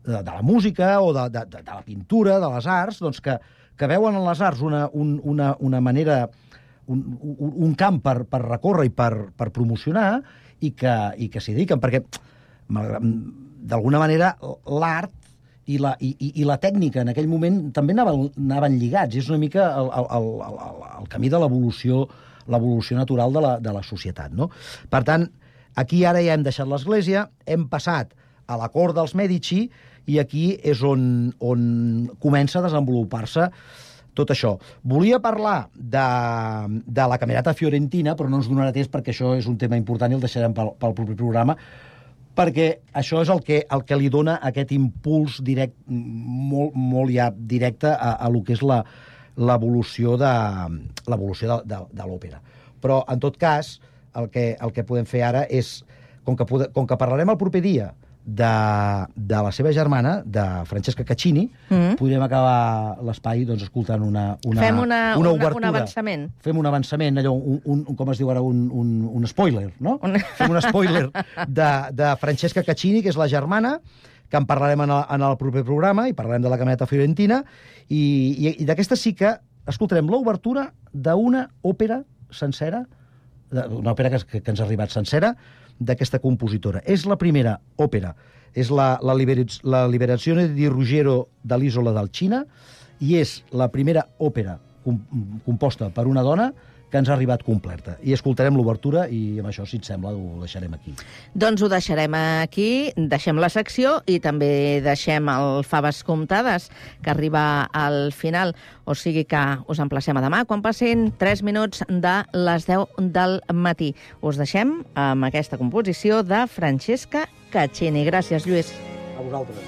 de, de la música o de, de, de la pintura, de les arts, doncs que, que veuen en les arts una, un, una, una manera, un, un, un camp per, per recórrer i per, per promocionar i que, i que s'hi dediquen, perquè d'alguna manera l'art i la, i, i la tècnica en aquell moment també anaven, anaven lligats. És una mica el, el, el, el camí de l'evolució l'evolució natural de la, de la societat, no? Per tant, aquí ara ja hem deixat l'Església, hem passat a la cort dels Mèdici i aquí és on, on comença a desenvolupar-se tot això. Volia parlar de, de la Camerata Fiorentina, però no ens donarà temps perquè això és un tema important i el deixarem pel, pel proper programa, perquè això és el que, el que li dona aquest impuls direct, molt, molt ja directe a, a lo que és la, l'evolució de, l'evolució de, de, de l'òpera. Però, en tot cas, el que, el que podem fer ara és, com que, pode, com que parlarem el proper dia de, de la seva germana, de Francesca Caccini, mm. podríem acabar l'espai doncs, escoltant una, una, Fem una, una una, obertura. un avançament. Fem un avançament, allò, un, un, com es diu ara, un, un, un spoiler, no? Un... Fem un spoiler de, de Francesca Caccini, que és la germana, que en parlarem en el, en el proper programa, i parlarem de la Camerata Fiorentina, i, i, i d'aquesta sí que escoltarem l'obertura d'una òpera sencera, una òpera que, que ens ha arribat sencera, d'aquesta compositora. És la primera òpera, és la, la, liberac la Liberazione di Ruggiero de l'Isola del Cina, i és la primera òpera com, composta per una dona que ens ha arribat completa. I escoltarem l'obertura i amb això, si et sembla, ho deixarem aquí. Doncs ho deixarem aquí, deixem la secció i també deixem el Faves Comptades, que arriba al final. O sigui que us emplacem a demà, quan passin tres minuts de les deu del matí. Us deixem amb aquesta composició de Francesca Caccini. Gràcies, Lluís. A vosaltres.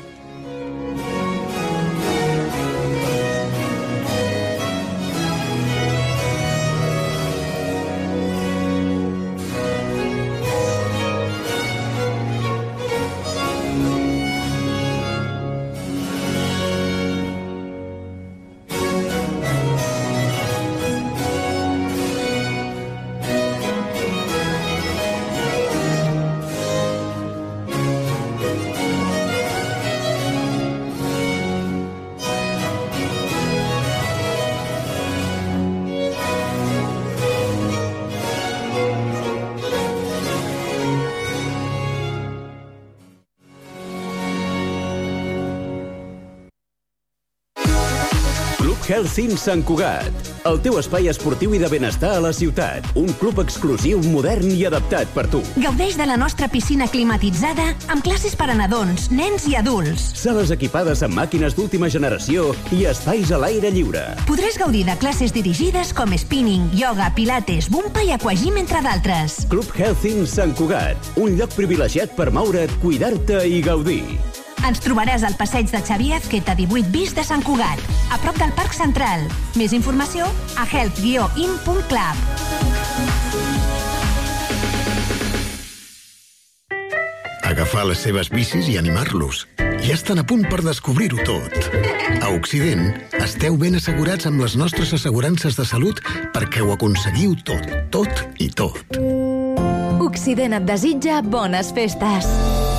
Healthing Sant Cugat, el teu espai esportiu i de benestar a la ciutat. Un club exclusiu, modern i adaptat per tu. Gaudeix de la nostra piscina climatitzada amb classes per a nadons, nens i adults. Sales equipades amb màquines d'última generació i espais a l'aire lliure. Podràs gaudir de classes dirigides com spinning, yoga, pilates, bumpa i aquagym, entre d'altres. Club Healthing Sant Cugat, un lloc privilegiat per moure't, cuidar-te i gaudir. Ens trobaràs al passeig de Xavier Azqueta divuit bis de Sant Cugat, a prop del Parc Central. Més informació a health guió in punt club. Agafar les seves bicis i animar-los. Ja estan a punt per descobrir-ho tot. A Occident, esteu ben assegurats amb les nostres assegurances de salut perquè ho aconseguiu tot, tot i tot. Occident et desitja bones festes.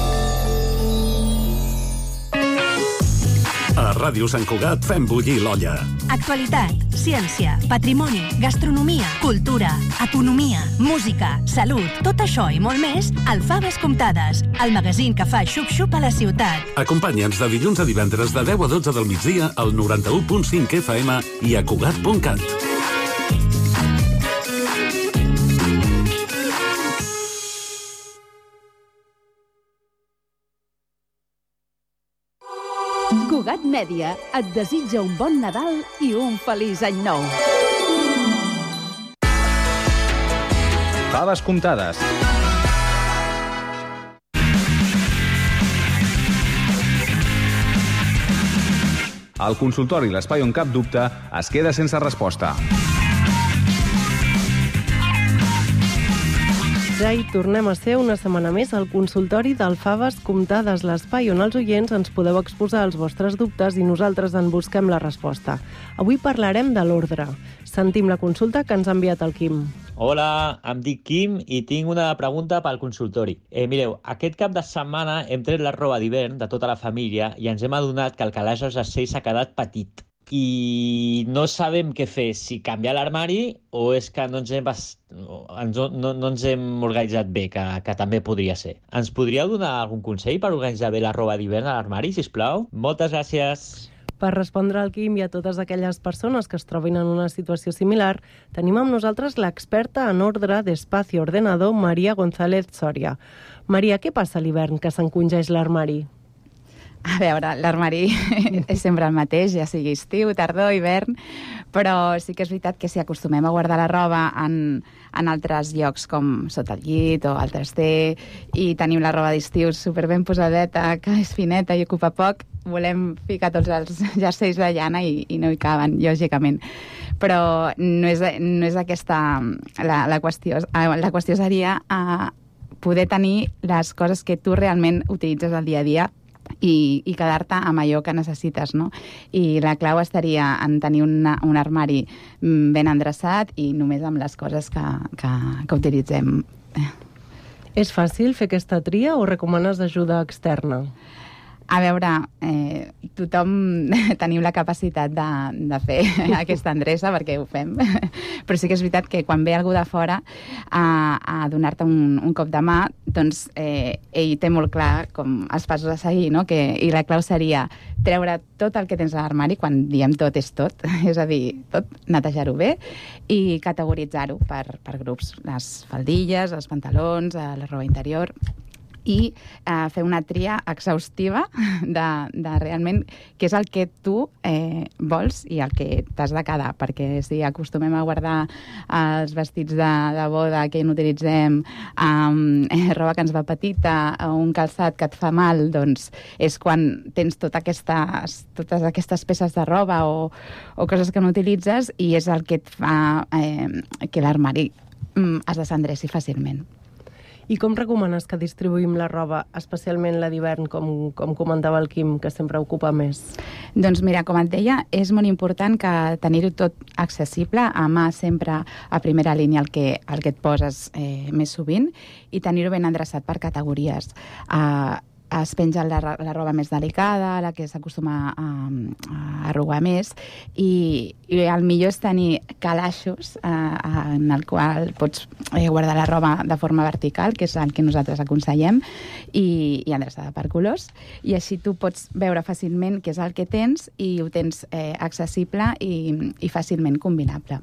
A Ràdio Sant Cugat fem bullir l'olla. Actualitat, ciència, patrimoni, gastronomia, cultura, economia, música, salut, tot això i molt més al Faves Comptades, el magazín que fa xup-xup a la ciutat. Acompanya'ns de dilluns a divendres de deu a dotze del migdia al noranta-u punt cinc F M i a Cugat punt cat. Cugat Mèdia et desitja un bon Nadal i un feliç any nou. Faves Comptades. El consultori, l'espai on cap dubte, es queda sense resposta. Ja hi tornem a ser una setmana més al consultori del Faves Comptades, l'espai on els oients ens podeu exposar els vostres dubtes i nosaltres en busquem la resposta. Avui parlarem de l'ordre. Sentim la consulta que ens ha enviat el Quim. Hola, em dic Quim i tinc una pregunta pel consultori. Eh, mireu, aquest cap de setmana hem tret la roba d'hivern de tota la família i ens hem adonat que el calaix als jersei s'ha quedat petit. I no sabem què fer, si canviar l'armari o és que no ens hem, bas... no, no, no ens hem organitzat bé, que, que també podria ser. Ens podríeu donar algun consell per organitzar bé la roba d'hivern a l'armari, sisplau? Moltes gràcies. Per respondre al Quim i a totes aquelles persones que es trobin en una situació similar, tenim amb nosaltres l'experta en ordre d'espaci ordenador, Maria González Soria. Maria, què passa a l'hivern que s'encongeix l'armari? A veure, l'armari és sempre el mateix, ja sigui estiu, tardor, hivern, però sí que és veritat que si acostumem a guardar la roba en, en altres llocs com sota el llit o al traster i tenim la roba d'estiu superben posadeta, que és fineta i ocupa poc, volem ficar tots els jerseis de llana i, i no hi caben, lògicament. Però no és, no és aquesta la, la qüestió. La qüestió seria uh, poder tenir les coses que tu realment utilitzes al dia a dia i, i quedar-te amb allò que necessites, no? I la clau estaria en tenir una, un armari ben endreçat i només amb les coses que, que, que utilitzem. És fàcil fer aquesta tria o recomanes ajuda externa? A veure, eh, tothom tenim la capacitat de, de fer aquesta endreça perquè ho fem, però sí que és veritat que quan ve algú de fora a, a donar-te un, un cop de mà, doncs eh, ell té molt clar com els passos a seguir, no? Que, i la clau seria treure tot el que tens a l'armari, quan diem tot és tot, és a dir, tot, netejar-ho bé i categoritzar-ho per, per grups, les faldilles, els pantalons, la roba interior, i eh, fer una tria exhaustiva de, de realment què és el que tu eh, vols i el que t'has de quedar, perquè si acostumem a guardar els vestits de, de boda que no utilitzem, um, eh, roba que ens va petita, o un calçat que et fa mal, doncs és quan tens tot aquestes, totes aquestes peces de roba o, o coses que no utilitzes i és el que et fa eh, que l'armari mm, es desendreci fàcilment. I com recomanes que distribuïm la roba, especialment la d'hivern, com, com comentava el Quim, que sempre ocupa més? Doncs mira, com et deia, és molt important que tenir-ho tot accessible, a mà sempre a primera línia el que, el que et poses eh, més sovint, i tenir-ho ben endreçat per categories. Uh, es penja la, la roba més delicada, la que s'acostuma a, a arrugar més, i, i el millor és tenir calaixos eh, en el qual pots eh, guardar la roba de forma vertical, que és el que nosaltres aconsellem, i, i endreçada per colors, i així tu pots veure fàcilment què és el que tens i ho tens eh, accessible i, i fàcilment combinable.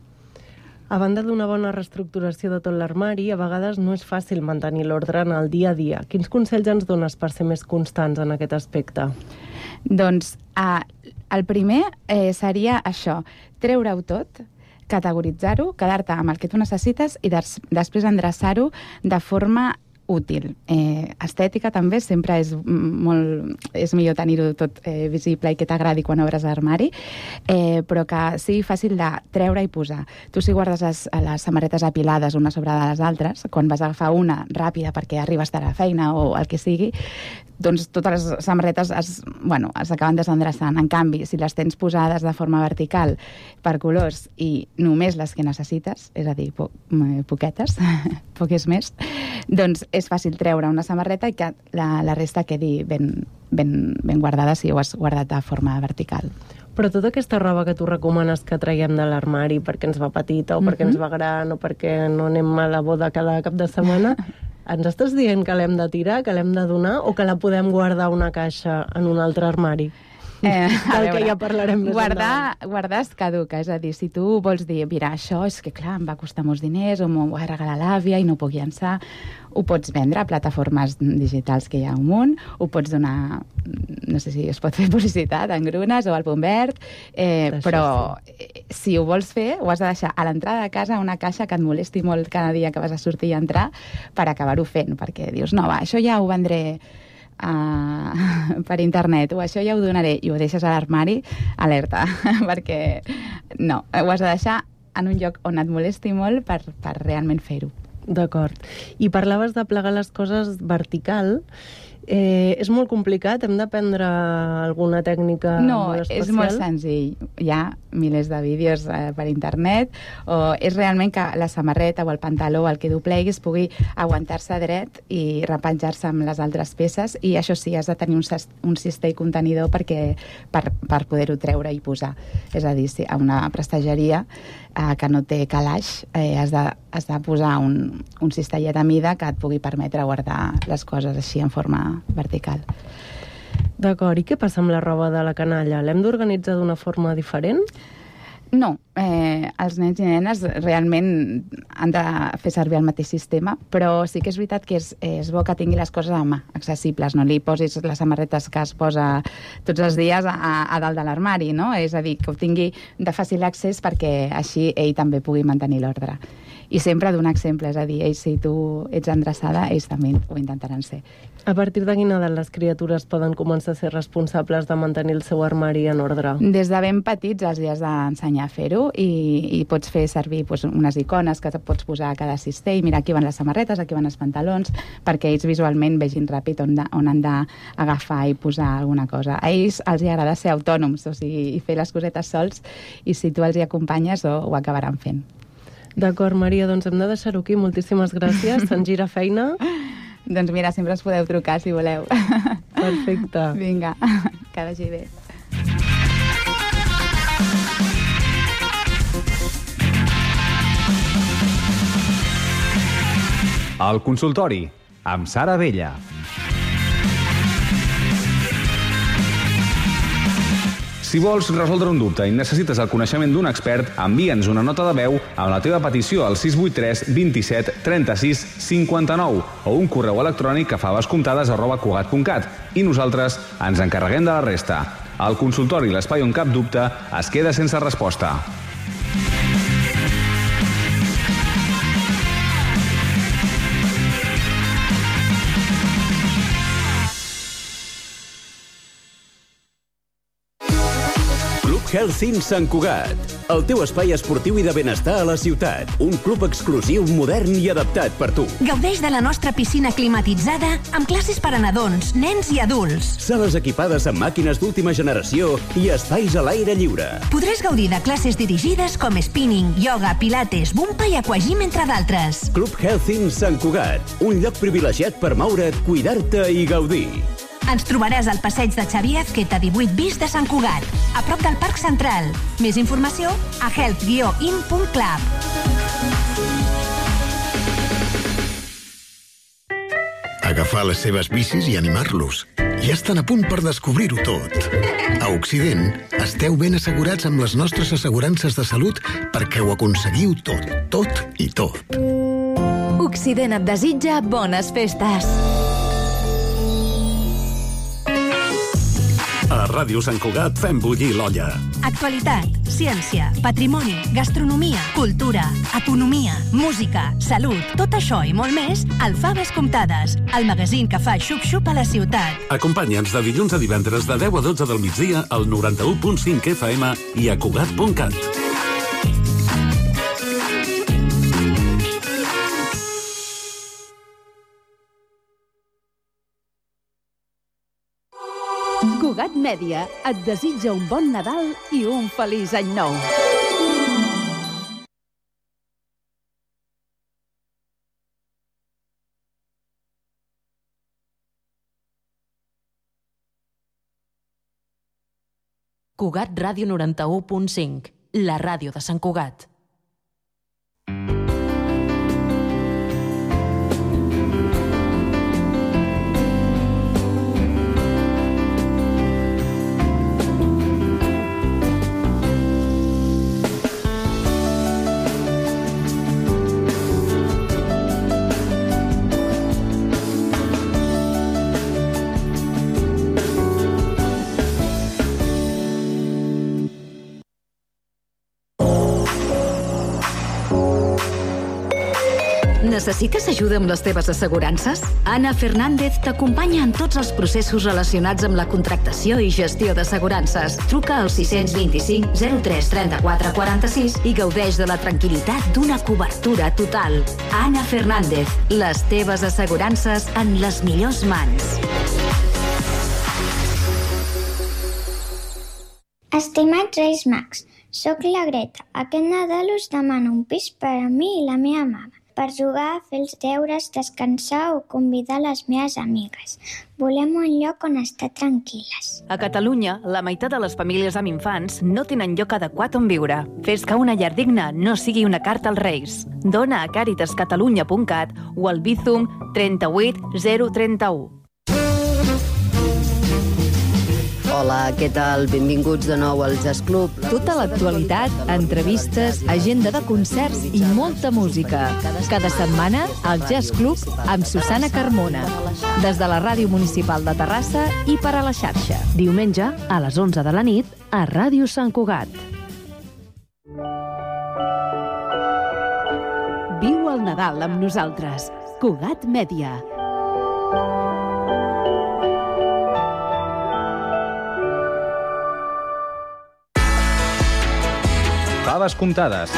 A banda d'una bona reestructuració de tot l'armari, a vegades no és fàcil mantenir l'ordre en el dia a dia. Quins consells ens dones per ser més constants en aquest aspecte? Doncs eh, el primer eh, seria això, treure-ho tot, categoritzar-ho, quedar-te amb el que tu necessites i des després endreçar-ho de forma útil. Eh, estètica també, sempre és molt és millor tenir-ho tot eh, visible i que t'agradi quan obres l'armari, eh, però que sigui fàcil de treure i posar. Tu si guardes les, les samarretes apilades una sobre de les altres, quan vas a agafar una ràpida perquè arribes a la feina o el que sigui, doncs totes les samarretes es, bueno, es acaben desendreçant. En canvi, si les tens posades de forma vertical per colors i només les que necessites, és a dir, po poquetes, poques més, doncs és fàcil treure una samarreta i que la, la resta quedi ben, ben, ben guardada si ho has guardat de forma vertical. Però tota aquesta roba que tu recomanes que traiem de l'armari perquè ens va petita o perquè mm-hmm. ens va gran o perquè no anem a la boda cada cap de setmana, ens estàs dient que l'hem de tirar, que l'hem de donar o que la podem guardar a una caixa en un altre armari? Eh, a Del veure, que ja parlarem més guardar, guardar es caduca, és a dir, si tu vols dir, mira, això és que clar, em va costar molts diners o m'ho va regalar l'àvia i no ho puc llançar, ho pots vendre a plataformes digitals que hi ha un munt, ho pots donar, no sé si es pot fer publicitat, en Grunes o al Punt Verd, eh, però sí. Si ho vols fer, ho has de deixar a l'entrada de casa una caixa que et molesti molt cada dia que vas a sortir i entrar per acabar-ho fent, perquè dius, no, va, això ja ho vendré Uh, per internet, o això ja ho donaré i ho deixes a l'armari, alerta perquè no, ho has de deixar en un lloc on et molesti molt per, per realment fer-ho. D'acord. I parlaves de plegar les coses vertical Eh, és molt complicat? Hem d'aprendre alguna tècnica no, molt especial? És molt senzill. Hi ha milers de vídeos eh, per internet, o és realment que la samarreta o el pantaló, el que tu pleguis, pugui aguantar-se dret i repenjar-se amb les altres peces, i això sí, has de tenir un, un cistell contenidor perquè, per, per poder-ho treure i posar. És a dir, si a una prestegeria eh, que no té calaix, eh, has, de, has de posar un, un cistellet a mida que et pugui permetre guardar les coses així en forma vertical. D'acord, i què passa amb la roba de la canalla? L'hem d'organitzar d'una forma diferent? No, eh, els nens i nenes realment han de fer servir el mateix sistema, però sí que és veritat que és, és bo que tingui les coses a mà, accessibles, no li posis les samarretes que es posa tots els dies a, a dalt de l'armari, no? És a dir, que ho tingui de fàcil accés perquè així ell també pugui mantenir l'ordre. I sempre donar exemple, és a dir, ells, si tu ets endreçada, ells també ho intentaran ser. A partir de quina edat les criatures poden començar a ser responsables de mantenir el seu armari en ordre? Des de ben petits els has d'ensenyar a fer-ho, i, i pots fer servir doncs, unes icones que pots posar a cada cistell, mira, aquí van les samarretes, aquí van els pantalons, perquè ells visualment vegin ràpid on, de, on han d'agafar i posar alguna cosa. A ells els hi agrada ser autònoms, o sigui, i fer les cosetes sols, i si tu els hi acompanyes ho, ho acabaran fent. D'acord, Maria, doncs hem de deixar-ho aquí. Moltíssimes gràcies. Se'n gira feina. Doncs mira, sempre ens podeu trucar si voleu. Perfecte. Vinga, que vagi bé. El consultori, amb Sara Vella. Si vols resoldre un dubte i necessites el coneixement d'un expert, envia'ns una nota de veu amb la teva petició al sis vuit tres vint-i-set trenta-sis cinquanta-nou o un correu electrònic a favescomptades arroba cugat punt cat i nosaltres ens encarreguem de la resta. El consultori, l'espai on cap dubte, es queda sense resposta. Health Inn Sant Cugat, el teu espai esportiu i de benestar a la ciutat. Un club exclusiu, modern i adaptat per tu. Gaudeix de la nostra piscina climatitzada amb classes per a nadons, nens i adults. Sales equipades amb màquines d'última generació i espais a l'aire lliure. Podràs gaudir de classes dirigides com spinning, yoga, pilates, bumpa i aquagym, entre d'altres. Club Health Inn Sant Cugat, un lloc privilegiat per moure't, cuidar-te i gaudir. Ens trobaràs al passeig de Xavier Azqueta divuit bis de Sant Cugat, a prop del Parc Central. Més informació a health guió in punt club. Agafar les seves bicis i animar-los. Ja estan a punt per descobrir-ho tot. A Occident, esteu ben assegurats amb les nostres assegurances de salut perquè ho aconseguiu tot, tot i tot. Occident et desitja bones festes. A Ràdio Sant Cugat fem bullir l'olla. Actualitat, ciència, patrimoni, gastronomia, cultura, economia, música, salut, tot això i molt més al Faves Comptades, el magazín que fa xup-xup a la ciutat. Acompanya'ns de dilluns a divendres de deu a dotze del migdia al noranta-u punt cinc F M i a cugat punt cat. Cugat Mèdia et desitja un bon Nadal i un feliç any nou. Cugat Ràdio noranta-u punt cinc, la ràdio de Sant Cugat. Necessites ajuda amb les teves assegurances? Anna Fernández t'acompanya en tots els processos relacionats amb la contractació i gestió d'assegurances. Truca al sis dos cinc zero tres trenta-quatre quaranta-sis i gaudeix de la tranquil·litat d'una cobertura total. Anna Fernández, les teves assegurances en les millors mans. Estimats Reis Mags, soc la Greta. Aquest Nadal us demano un pis per a mi i la meva mama, per jugar, fer els deures, descansar o convidar les meves amigues. Volem un lloc on estar tranquil·les. A Catalunya, la meitat de les famílies amb infants no tenen lloc adequat on viure. Fes que una llar digna no sigui una carta als Reis. Dona a caritas catalunya punt cat o al Bizum trenta-vuit zero trenta-u. Hola, què tal? Benvinguts de nou al Jazz Club. Tota l'actualitat, entrevistes, agenda de concerts i molta música. Cada setmana, al Jazz Club amb Susana Carmona. Des de la Ràdio Municipal de Terrassa i per a la xarxa. Diumenge, a les onze de la nit, a Ràdio Sant Cugat. Viu el Nadal amb nosaltres. Cugat Mèdia. Faves comptades.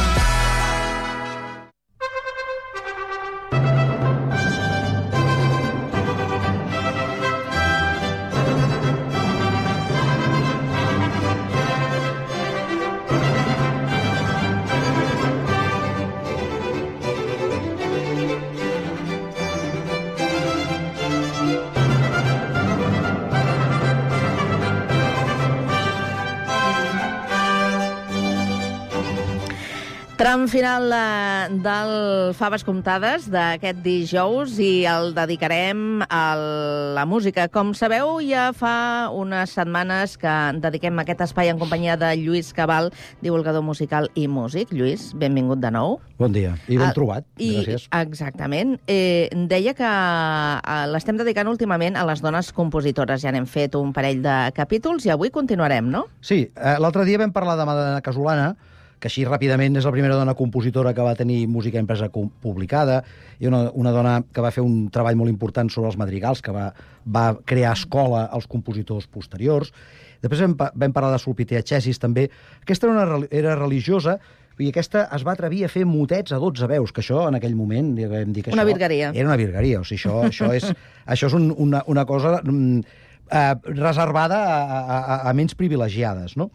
Tram final eh, del Faves Comptades d'aquest dijous i el dedicarem a la música. Com sabeu, ja fa unes setmanes que dediquem aquest espai en companyia de Lluís Cabal, divulgador musical i músic. Lluís, benvingut de nou. Bon dia, i ben Ah, trobat, I, gràcies. exactament. Eh, deia que eh, l'estem dedicant últimament a les dones compositores. Ja n'hem fet un parell de capítols i avui continuarem, no? Sí, eh, l'altre dia vam parlar de Madalena Casolana, que així ràpidament és la primera dona compositora que va tenir música impresa com- publicada, i una, una dona que va fer un treball molt important sobre els madrigals, que va, va crear escola als compositors posteriors. Després vam, pa- vam parlar de Sulpitea Chessis, també. Aquesta era, una, rel- era religiosa, i aquesta es va atrevir a fer motets a dotze veus, que això en aquell moment ja vam dir que Una això virgueria. era una virgueria. O sigui, això, això és, això és un, una, una cosa mm, eh, reservada a, a, a, a ments privilegiades, no?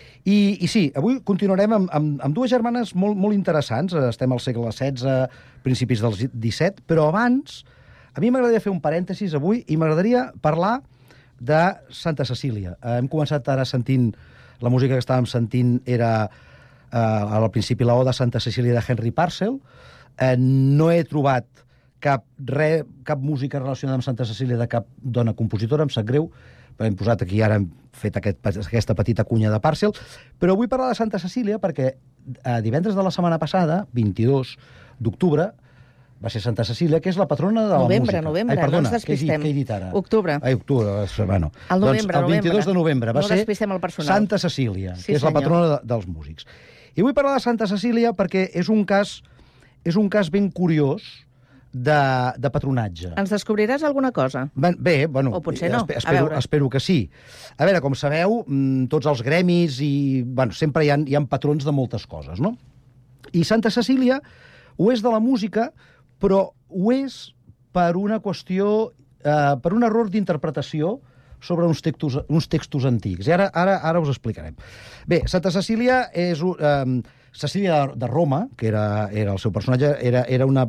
I, I sí, avui continuarem amb, amb, amb dues germanes molt, molt interessants. Estem al segle setze, principis del disset, però abans, a mi m'agradaria fer un parèntesis avui i m'agradaria parlar de Santa Cecília. Eh, hem començat ara sentint, la música que estàvem sentint era eh, al principi la Oda Santa Cecília de Henry Purcell. Eh, no he trobat cap, re, cap música relacionada amb Santa Cecília de cap dona compositora, em sap greu. Hem posat aquí, ara hem fet aquest, aquesta petita cunya de Purcell, però vull parlar de Santa Cecília perquè eh, divendres de la setmana passada, vint-i-dos d'octubre, va ser Santa Cecília, que és la patrona de la Novembre, música. novembre, Ai, perdona, no ens despistem. Què he dit, què he dit ara? Octubre. Ai, octubre, bueno. El novembre, doncs, el vint-i-dos novembre. de novembre va No ser despistem el personal. Santa Cecília, Sí, que és la senyor. patrona de, dels músics. I vull parlar de Santa Cecília perquè és un cas, és un cas ben curiós de, de patronatge. Ens descobriràs alguna cosa? Ben, bé, bueno, O potser no. espe- A espero, veure. espero que sí. A veure, com sabeu, mm, tots els gremis i, bueno, sempre hi ha, hi ha patrons de moltes coses, no? I Santa Cecília ho és de la música, però ho és per una qüestió, eh, per un error d'interpretació sobre uns textos, uns textos antics. I ara, ara, ara us explicarem. Bé, Santa Cecília és... un- Eh, Cecília de, de Roma, que era, era el seu personatge, era, era una...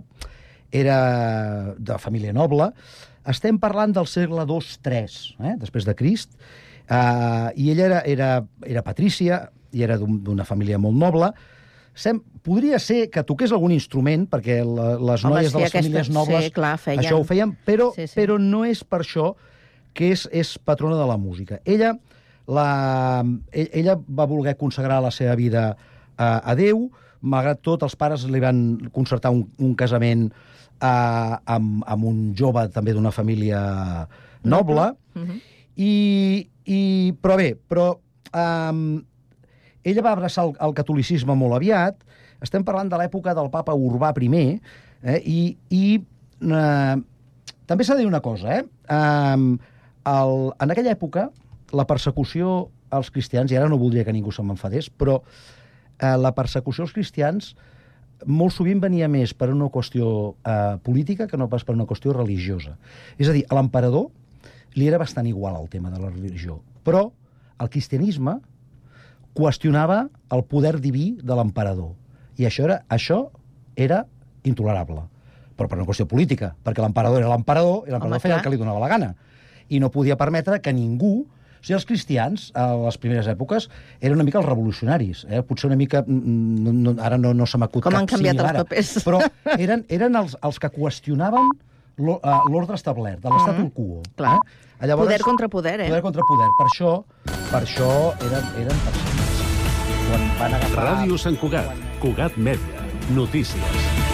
era de família noble. Estem parlant del segle dos tres, eh, després de Crist, uh, i ella era, era, era patrícia i era d'un- d'una família molt noble. Sem podria ser que toqués algun instrument, perquè la, les Home, noies sí, de les aquesta- famílies nobles sí, clar, feien. això ho feien, però, Sí, sí. però no és per això que és, és patrona de la música. Ella, la, ell- ella va voler consagrar la seva vida a, a Déu. Malgrat tot, els pares li van concertar un, un casament eh, amb, amb un jove també d'una família noble. Mhm. I, i, però bé, però um, ella va abraçar el, el catolicisme molt aviat. Estem parlant de l'època del papa Urbà I, Eh? I i eh, també s'ha de dir una cosa, eh? Um, el, en aquella època, la persecució als cristians, i ara no voldria que ningú se m'enfadés, però eh, la persecució als cristians molt sovint venia més per una qüestió eh, política que no pas per una qüestió religiosa. És a dir, a l'emperador li era bastant igual el tema de la religió, però el cristianisme qüestionava el poder diví de l'emperador. I això era, això era intolerable, però per una qüestió política, perquè l'emperador era l'emperador i l'emperador feia el que li donava la gana. I no podia permetre que ningú... O sigui, els cristians, a les primeres èpoques, eren una mica els revolucionaris. Eh? Potser una mica... No, no, ara no, no se m'acut cap Com han canviat similar, els papers. Però eren, eren els, els que qüestionaven l'ordre establert, de l'estatus Mm, quo. clar. Eh? Llavors, Poder contra poder, eh? Poder contra poder. Per això, per això eren, eren perseguits. Quan van agafar... Ràdio Sant Cugat, Cugat Mèdia, notícies.